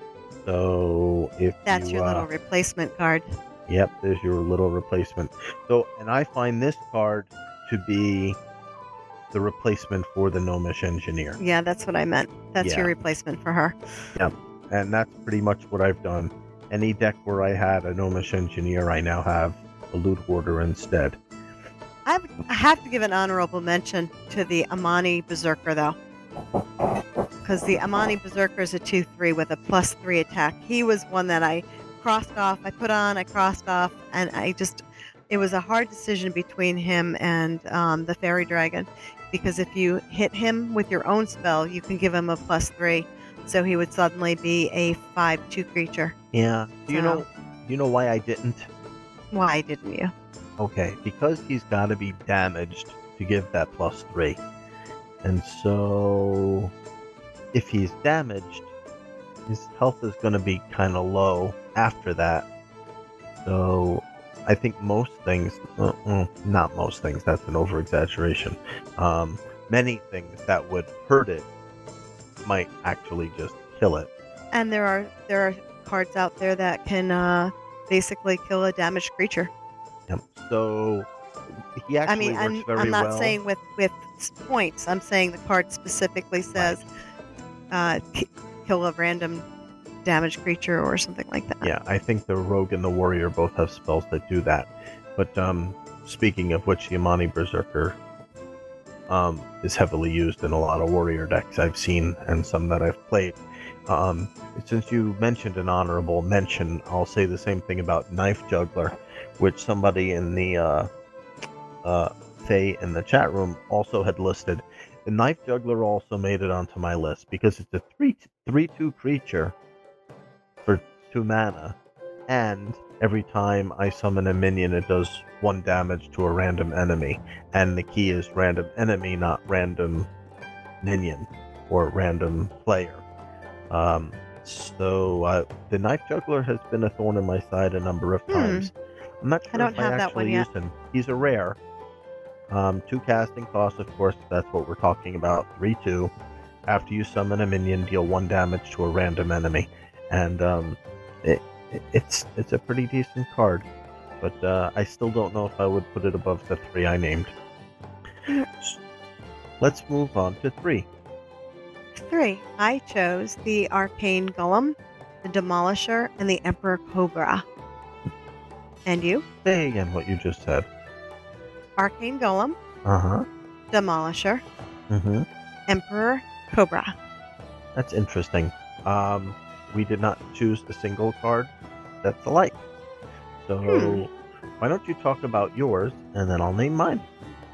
So if that's your little replacement card. Yep, there's your little replacement. So, and I find this card to be the replacement for the Gnomish Engineer. Yeah, that's what I meant. That's your replacement for her. Yep, and that's pretty much what I've done. Any deck where I had a Gnomish Engineer, I now have a Loot Hoarder instead. I have to give an honorable mention to the Amani Berserker, though. Because the Amani Berserker is a 2/3 with a +3 attack. He was one that I crossed off. I put on, I crossed off, and it was a hard decision between him and the Fairy Dragon. Because if you hit him with your own spell, you can give him a +3. So he would suddenly be a 5/2 creature. Yeah. Do you know why I didn't? Why didn't you? Okay, because he's got to be damaged to give that +3. And so if he's damaged, his health is going to be kind of low after that. So I think most things, not most things, that's an over-exaggeration. Many things that would hurt it might actually just kill it. And there are cards out there that can basically kill a damaged creature. Yep. So he actually works very well. I'm not saying with points. I'm saying the card specifically says kill a random damaged creature or something like that. Yeah, I think the Rogue and the Warrior both have spells that do that. But speaking of which, the Amani Berserker is heavily used in a lot of warrior decks I've seen and some that I've played. Since you mentioned an honorable mention, I'll say the same thing about Knife Juggler, which somebody in the Faye in the chat room also had listed. The Knife Juggler also made it onto my list because it's a 3/2 creature for 2 mana, and every time I summon a minion, it does 1 damage to a random enemy. And the key is random enemy, not random minion or random player. So the Knife Juggler has been a thorn in my side a number of times. I'm not sure if I actually use him. He's a rare. 2 casting costs, of course, that's what we're talking about. 3/2. After you summon a minion, deal 1 damage to a random enemy. And it's a pretty decent card, but I still don't know if I would put it above the 3 I named. Let's move on to 3. 3. I chose the Arcane Golem, the Demolisher, and the Emperor Cobra. And you? Say again what you just said. Arcane Golem. Uh-huh. Demolisher. Mm-hmm. Emperor Cobra. That's interesting. We did not choose a single card that's alike. So why don't you talk about yours, and then I'll name mine.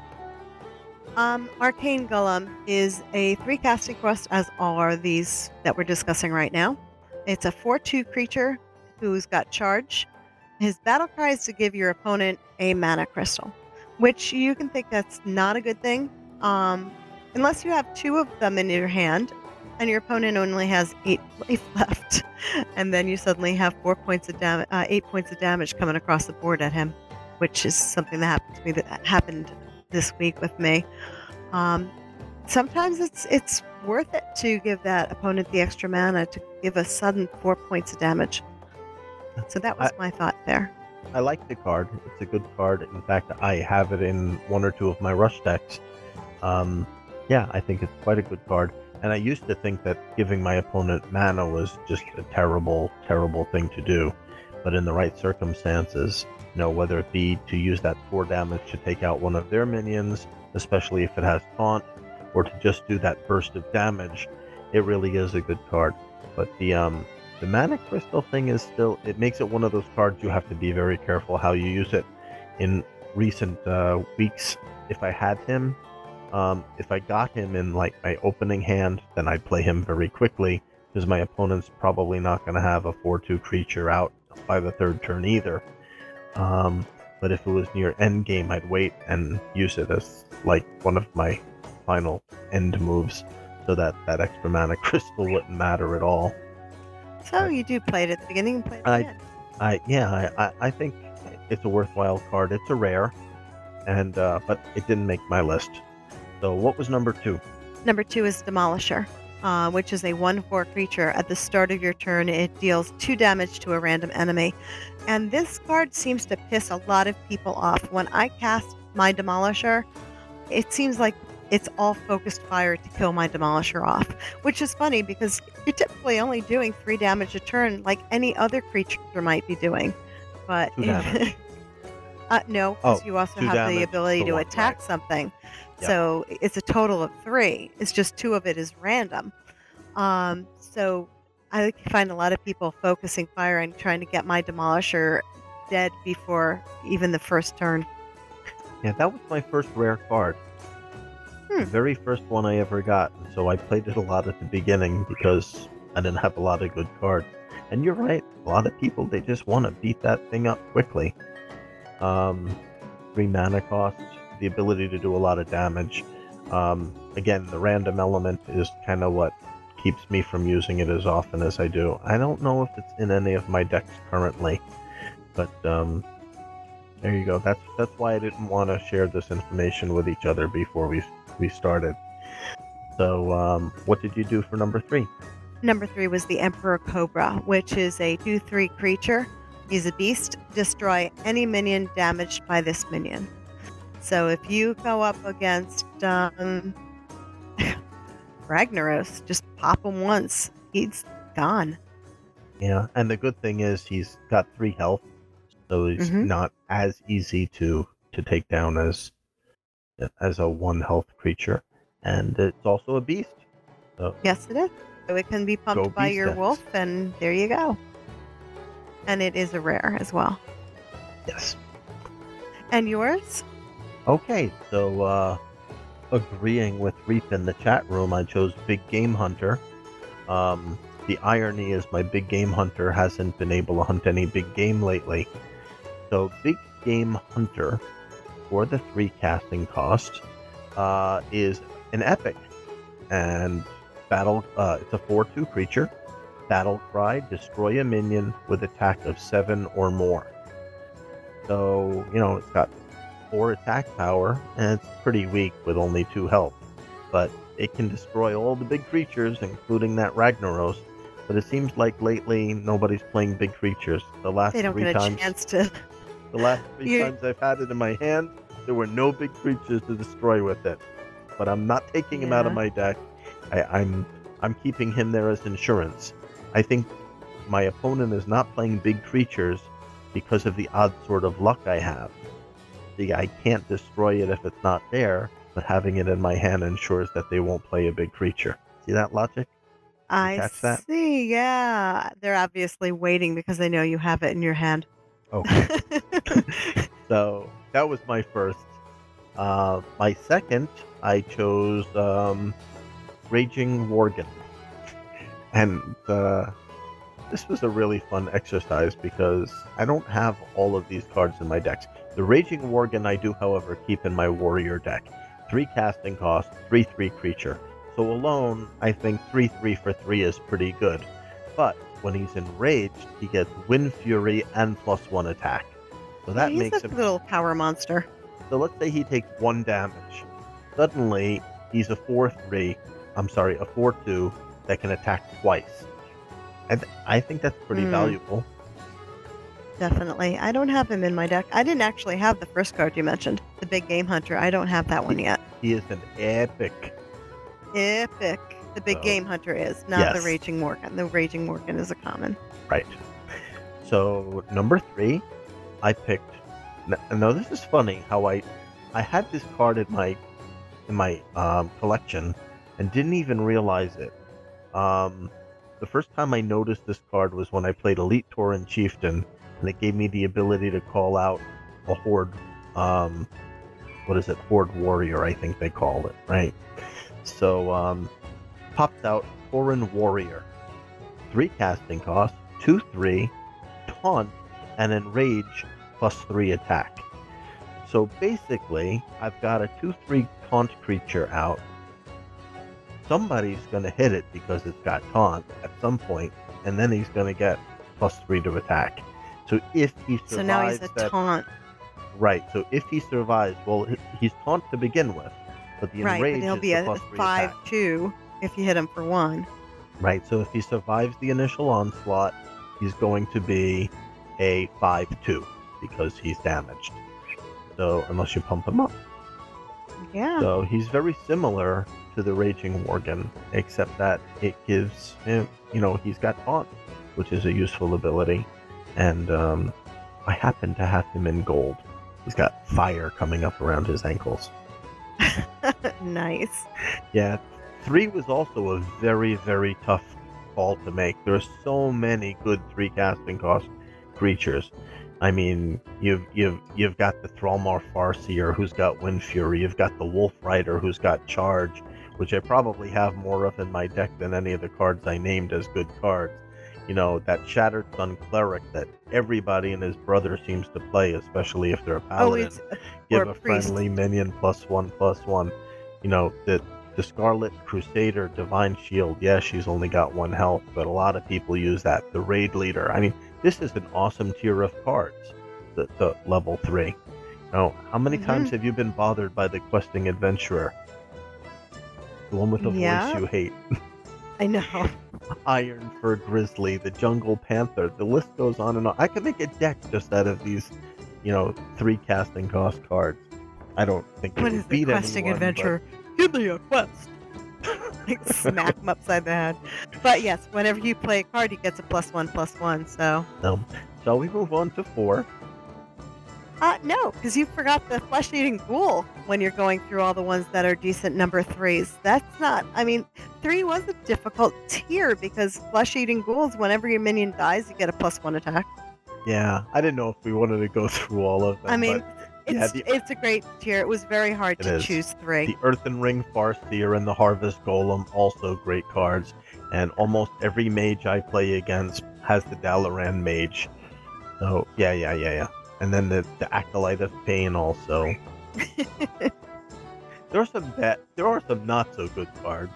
Arcane Golem is a 3 casting quest, as all are these that we're discussing right now. It's a 4/2 creature who's got charge. His battle cry is to give your opponent a mana crystal, which you can think that's not a good thing, um, unless you have 2 of them in your hand and your opponent only has 8 life left, and then you suddenly have 8 points of damage coming across the board at him, which is something that happened to me that happened this week with me. Um, Sometimes it's worth it to give that opponent the extra mana to give a sudden 4 points of damage. So that was my thought there. I like the card. It's a good card. In fact, I have it in 1 or 2 of my rush decks. Yeah, I think it's quite a good card. And I used to think that giving my opponent mana was just a terrible, terrible thing to do. But in the right circumstances, whether it be to use that 4 damage to take out one of their minions, especially if it has taunt, or to just do that burst of damage, it really is a good card. But the mana crystal thing is still, it makes it one of those cards you have to be very careful how you use it. In recent weeks, if I had him, if I got him in like my opening hand, then I'd play him very quickly, because my opponent's probably not going to have a 4/2 creature out by the 3rd turn either. But if it was near end game, I'd wait and use it as like one of my final end moves, so that extra mana crystal wouldn't matter at all. So you do play it at the beginning and play it at the end. I think it's a worthwhile card. It's a rare, and but it didn't make my list. So what was number 2? Number 2 is Demolisher, which is a 1/4 creature. At the start of your turn, it deals 2 damage to a random enemy. And this card seems to piss a lot of people off. When I cast my Demolisher, it seems like it's all focused fire to kill my Demolisher off, which is funny because you're typically only doing 3 damage a turn like any other creature might be doing. But 2 damage. no, because you also 2 have the damage ability to to one, attack right. something. Yep. So it's a total of 3. It's just 2 of it is random. So I find a lot of people focusing fire and trying to get my Demolisher dead before even the first turn. Yeah, that was my first rare card. The very first one I ever got, and so I played it a lot at the beginning because I didn't have a lot of good cards. And you're right, a lot of people, they just want to beat that thing up quickly. 3 mana cost, the ability to do a lot of damage. Again, the random element is kind of what keeps me from using it as often as I do. I don't know if it's in any of my decks currently, but there you go. That's why I didn't want to share this information with each other before we started. So, what did you do for number 3? Number 3 was the Emperor Cobra, which is a 2/3 creature. He's a beast. Destroy any minion damaged by this minion. So if you go up against Ragnaros, just pop him once. He's gone. Yeah, and the good thing is he's got 3 health, so he's not as easy to take down as a 1 health creature, and it's also a beast. So yes, it is. So it can be pumped by your wolf, and there you go. And it is a rare as well. Yes. And yours? Okay, so agreeing with Reap in the chat room, I chose Big Game Hunter. The irony is my Big Game Hunter hasn't been able to hunt any big game lately. So Big Game Hunter, for the 3 casting cost, is an epic. And it's a 4/2 creature. Battle Cry, destroy a minion with attack of 7 or more. So, it's got 4 attack power, and it's pretty weak with only 2 health. But it can destroy all the big creatures, including that Ragnaros. But it seems like lately nobody's playing big creatures. The last They don't 3 get a times, chance to. the last 3 times I've had it in my hand, there were no big creatures to destroy with it. But I'm not taking him out of my deck. I'm keeping him there as insurance. I think my opponent is not playing big creatures because of the odd sort of luck I have. See, I can't destroy it if it's not there, but having it in my hand ensures that they won't play a big creature. See that logic? I see, yeah. They're obviously waiting because they know you have it in your hand. Okay. So, that was my first. My second, I chose Raging Worgen. And This was a really fun exercise because I don't have all of these cards in my decks. The Raging Worgen I do, however, keep in my Warrior deck. 3 casting cost, 3/3 creature. So alone, I think 3/3 for 3 is pretty good. But when he's enraged, he gets Wind Fury and +1 attack. So that He's makes a him. little power monster. So let's say he takes 1 damage. Suddenly, he's a 4/3. I'm sorry, a 4/2 that can attack twice. I think that's pretty valuable. Definitely. I don't have him in my deck. I didn't actually have the first card you mentioned, the Big Game Hunter. I don't have that one yet. He is an epic. Epic. The Big So, Game Hunter is, not yes. the Raging Worgen. The Raging Worgen is a common. Right. So number 3, I picked. Now this is funny how I had this card in my collection and didn't even realize it. The first time I noticed this card was when I played Elite Tauren Chieftain, and it gave me the ability to call out a Horde. What is it? Horde Warrior, I think they call it, right? So pops out Tauren Warrior, 3 casting cost, 2/3, taunt, and enrage +3 attack. So basically, I've got a 2/3 taunt creature out. Somebody's going to hit it because it's got taunt at some point, and then he's going to get +3 to attack. So if he survives, So now he's a taunt. Right. So if he survives, well, he's taunt to begin with, but the Right, enrage but he'll is be the a +3 attack. 5/2 if you hit him for 1. Right. So if he survives the initial onslaught, he's going to be a 5/2 because he's damaged. So unless you pump him up. Yeah. So he's very similar to the Raging Worgen, except that it gives him, he's got taunt, which is a useful ability. And I happen to have him in gold. He's got fire coming up around his ankles. Nice. Yeah, 3 was also a very, very tough call to make. There's so many good 3 casting cost creatures. I mean, you've got the Thrallmar Farseer who's got Wind Fury. You've got the Wolf Rider who's got Charge, which I probably have more of in my deck than any of the cards I named as good cards. That Shattered Sun Cleric that everybody and his brother seems to play, especially if they're a paladin. Give or a priest. friendly minion +1/+1. The Scarlet Crusader Divine Shield, yeah, she's only got 1 health, but a lot of people use that. The Raid Leader. I mean, this is an awesome tier of cards, the level 3. Now, how many times have you been bothered by the Questing Adventurer? The one with the voice you hate. I know. Ironfur Grizzly, the Jungle Panther. The list goes on and on. I could make a deck just out of these, 3 casting cost cards. I don't think it What would is the beat questing anyone, adventure? Give me a quest. Like, smack him upside the head. But yes, whenever you play a card, he gets a +1/+1. So. Shall we move on to 4? No, because you forgot the flesh-eating ghoul when you're going through all the ones that are decent number 3s. That's not. I mean, 3 was a difficult tier because flesh-eating ghouls, whenever your minion dies, you get a +1 attack. Yeah, I didn't know if we wanted to go through all of them. I mean, but it's a great tier. It was very hard to is. choose 3. The Earthen Ring Farseer and the Harvest Golem, also great cards. And almost every mage I play against has the Dalaran Mage. So, yeah. And then the Acolyte of Pain also. There are some not so good cards.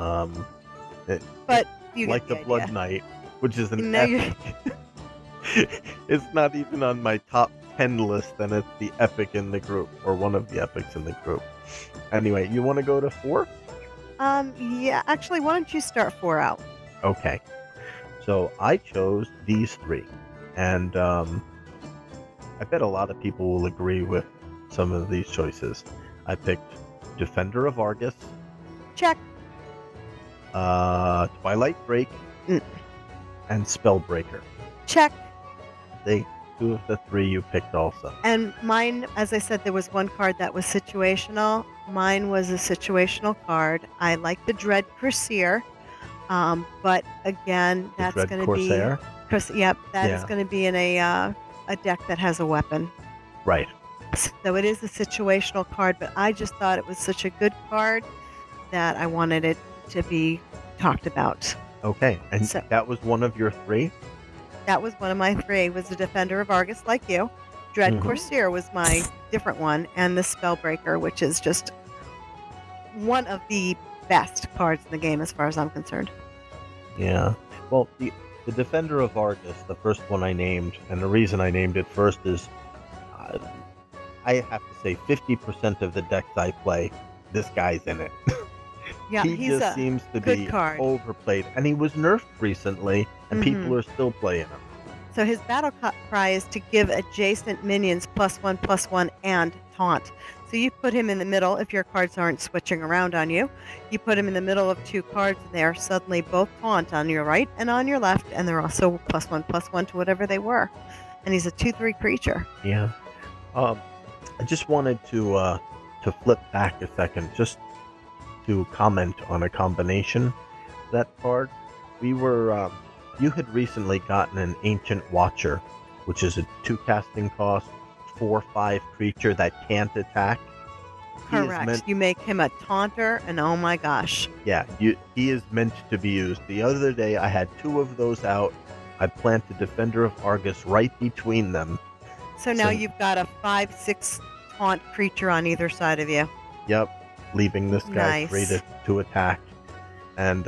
But you like get the Blood Knight, which is an No, epic. It's not even on my top 10 list, and it's the epic in the group, or one of the epics in the group. Anyway, you want to go to 4? Yeah. Actually, why don't you start 4 out? Okay. So I chose these 3, and I bet a lot of people will agree with some of these choices. I picked Defender of Argus, Check. Twilight Drake, and Spellbreaker. Check. They 2 of the 3 you picked also. And mine, as I said, there was one card that was situational. Mine was a situational card. I like the Dread Crusader, but again, that's Dread going to Corsair? be. Yep, that is Yeah. going to be in a deck that has a weapon. Right. So it is a situational card, but I just thought it was such a good card that I wanted it to be talked about. Okay, and So that was one of your three? that was one of my three. Was the Defender of Argus, like you. Dread Mhm. Corsair was my different one, and the Spellbreaker, which is just one of the best cards in the game as far as I'm concerned. Yeah. Well, the Defender of Argus, the first one I named, and the reason I named it first is uh, I have to say 50% of the decks I play, this guy's in it. Yeah, He he's just a seems to good be card. overplayed, and he was nerfed recently, and people Mhm. are still playing him. So his battle cry is to give adjacent minions +1/+1 and taunt. So you put him in the middle if your cards aren't switching around on you. You put him in the middle of two cards and they are suddenly both taunt on your right and on your left, and they're also +1/+1 to whatever they were. And he's a 2/3 creature. Yeah. Um, I just wanted to flip back a second, just to comment on a combination of that card. We were you had recently gotten an Ancient Watcher, which is a 2 casting cost, 4/5 creature that can't attack. He is Correct. meant, You make him a taunter, and oh my gosh. yeah, he is meant to be used. The other day I had 2 of those out. I planted Defender of Argus right between them. So now So- you've got a 5/6 taunt creature on either side of you. Yep, leaving this guy Nice. free to attack. And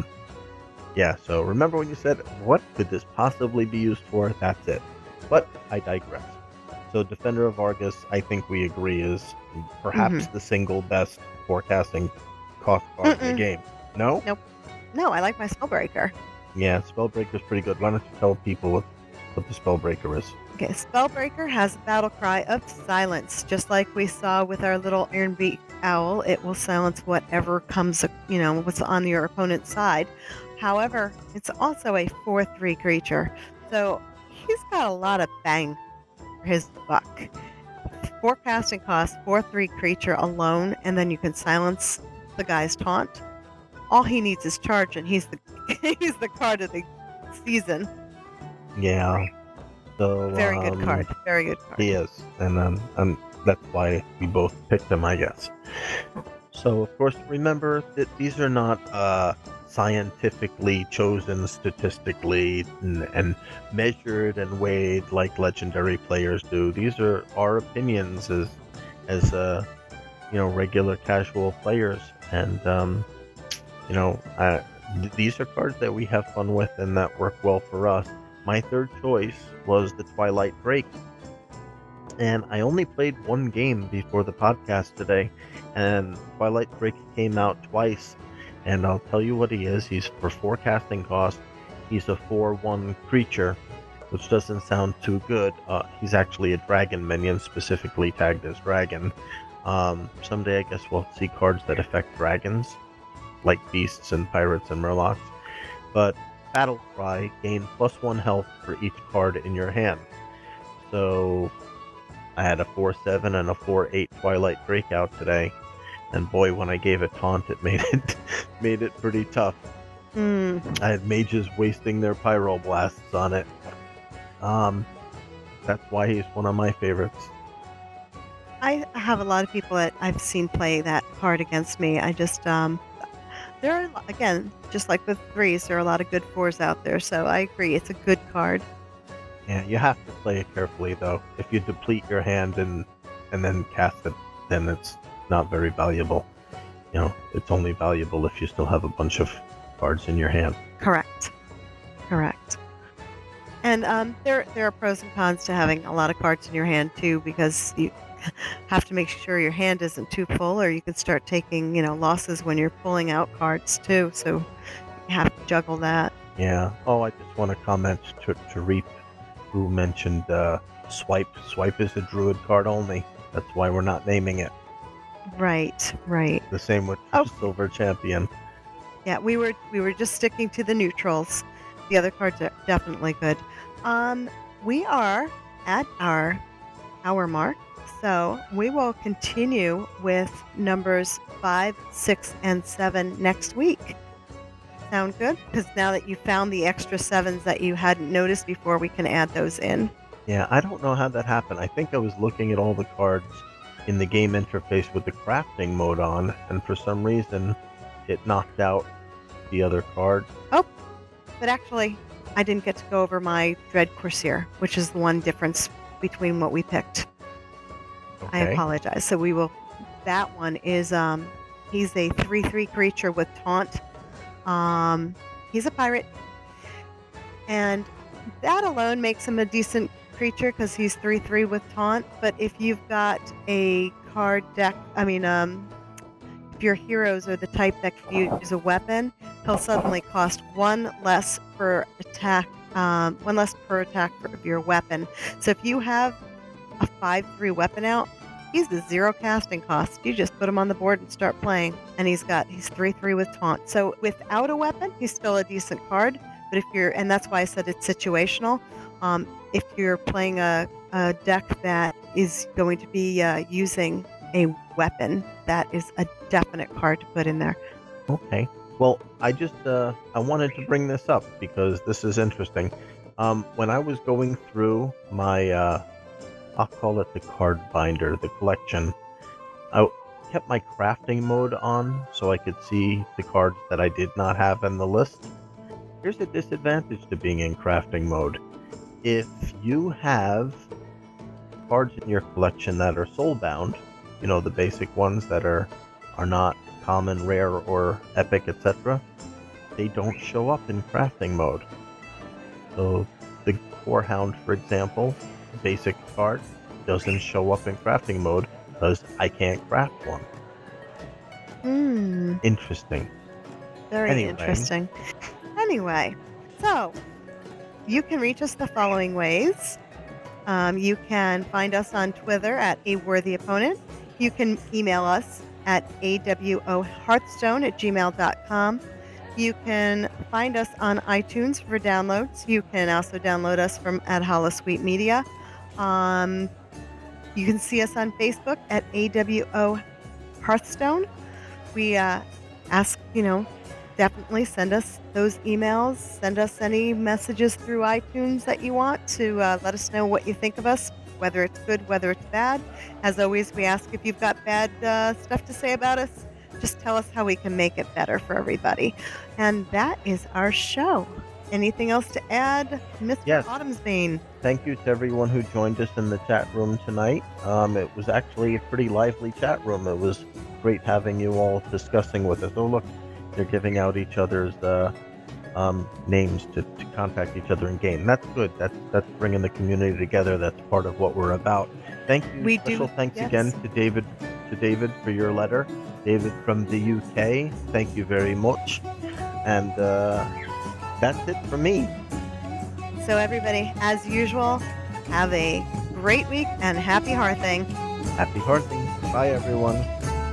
yeah, so remember when you said, what could this possibly be used for? That's it. But I digress. So Defender of Argus, I think we agree, is perhaps the single best forecasting cost card in the game. No? No, I like my Spellbreaker. Yeah, Spellbreaker's pretty good. Why don't you tell people what the Spellbreaker is? Okay, Spellbreaker has a battle cry of silence, just like we saw with our little Ironbeak Owl. It will silence whatever comes, what's on your opponent's side. However, it's also a 4/3 creature, so he's got a lot of bang for his buck. Forecasting cost 4/3 creature alone, and then you can silence the guy's taunt. All he needs is charge, and he's the he's the card of the season. Yeah. So Very good card. Very good card. He is, and that's why we both picked him, I guess. So, of course, remember that these are not scientifically chosen statistically and measured and weighed like legendary players do. These are our opinions as regular casual players, and these are cards that we have fun with and that work well for us. My third choice was the Twilight Drake. And I only played one game before the podcast today, and Twilight Drake came out twice. And I'll tell you what he is. He's for forecasting cost. He's a 4/1 creature, which doesn't sound too good. He's actually a dragon minion, specifically tagged as dragon. Someday I guess we'll see cards that affect dragons, like beasts and pirates and murlocs. But Battle Cry, gain +1 health for each card in your hand. So I had a 4/7 and a 4/8 Twilight Drake out today, and boy, when I gave it taunt, it made it pretty tough. I had mages wasting their pyroblasts on it. That's why he's one of my favorites. I have a lot of people that I've seen play that card against me. I just there are, again, just like with threes, there are a lot of good fours out there. So I agree, it's a good card. Yeah, you have to play it carefully though. If you deplete your hand and then cast it, then it's not very valuable. It's only valuable if you still have a bunch of cards in your hand. Correct. And there are pros and cons to having a lot of cards in your hand too, because you have to make sure your hand isn't too full, or you can start taking losses when you're pulling out cards too. So you have to juggle that. Yeah. Oh, I just want to comment to Reap, who mentioned Swipe. Swipe is a druid card only. That's why we're not naming it. Right. The same with Silver Champion. Yeah, we were just sticking to the neutrals. The other cards are definitely good. We are at our hour mark, so we will continue with numbers 5, 6, and 7 next week. Sound good? Because now that you found the extra 7s that you hadn't noticed before, we can add those in. Yeah, I don't know how that happened. I think I was looking at all the cards in the game interface with the crafting mode on, and for some reason it knocked out the other card. Oh, but actually, I didn't get to go over my Dread Corsair, which is the one difference between what we picked. Okay. I apologize. So we will. That one is he's a 3/3 creature with taunt. He's a pirate, and that alone makes him a decent creature because he's 3/3 with taunt. But if you've got a card deck, if your heroes are the type that can use a weapon, he'll suddenly cost one less per attack of your weapon. So if you have a 5/3 weapon out, he's the 0 casting cost. You just put him on the board and start playing, and he's 3/3 with taunt. So without a weapon, he's still a decent card. But and that's why I said it's situational. If you're playing a deck that is going to be using a weapon, that is a definite card to put in there. Okay. Well, I just I wanted to bring this up because this is interesting. When I was going through my I'll call it the card binder, the collection, I kept my crafting mode on so I could see the cards that I did not have in the list. Here's a disadvantage to being in crafting mode. If you have cards in your collection that are soulbound, the basic ones that are not common, rare, or epic, etc., they don't show up in crafting mode. So the Corehound, for example, the basic card, doesn't show up in crafting mode because I can't craft one. Interesting. Very interesting. Anyway, so you can reach us the following ways. You can find us on Twitter at A Worthy Opponent. You can email us at awohearthstone@gmail.com. You can find us on iTunes for downloads. You can also download us at Holosuite Media. You can see us on Facebook at AWO Hearthstone. We ask, definitely send us those emails. Send us any messages through iTunes that you want to let us know what you think of us, whether it's good, whether it's bad. As always, we ask if you've got bad stuff to say about us, just tell us how we can make it better for everybody. And that is our show. Anything else to add, Mr. Yes. Autumnsbane? Thank you to everyone who joined us in the chat room tonight. It was actually a pretty lively chat room. It was great having you all discussing with us. Oh, look, they're giving out each other's names to contact each other in game. That's good. That's bringing the community together. That's part of what we're about. Thank you. Thanks again to David for your letter. David from the UK. Thank you very much. And that's it for me. So everybody, as usual, have a great week and happy hearthing. Happy hearthing. Bye, everyone.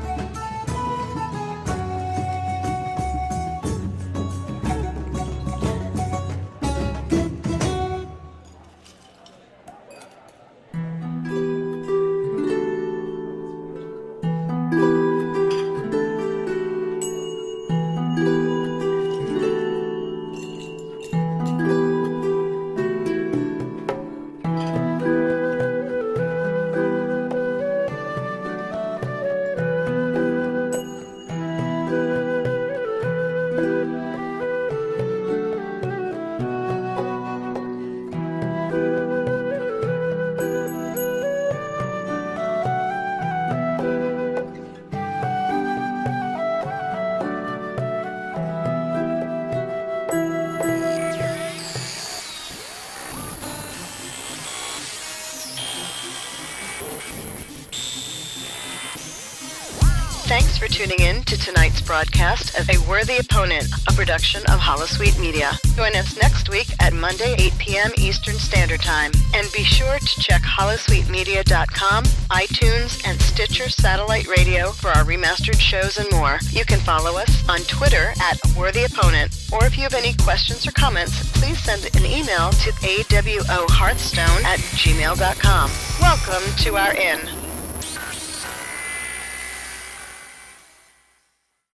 Thanks for tuning in to tonight's broadcast of A Worthy Opponent, a production of Holosuite Media. Join us next week at Monday, 8 p.m. Eastern Standard Time. And be sure to check holosuitemedia.com, iTunes, and Stitcher Satellite Radio for our remastered shows and more. You can follow us on Twitter at Worthy Opponent. Or if you have any questions or comments, please send an email to awohearthstone@gmail.com. Welcome to our inn.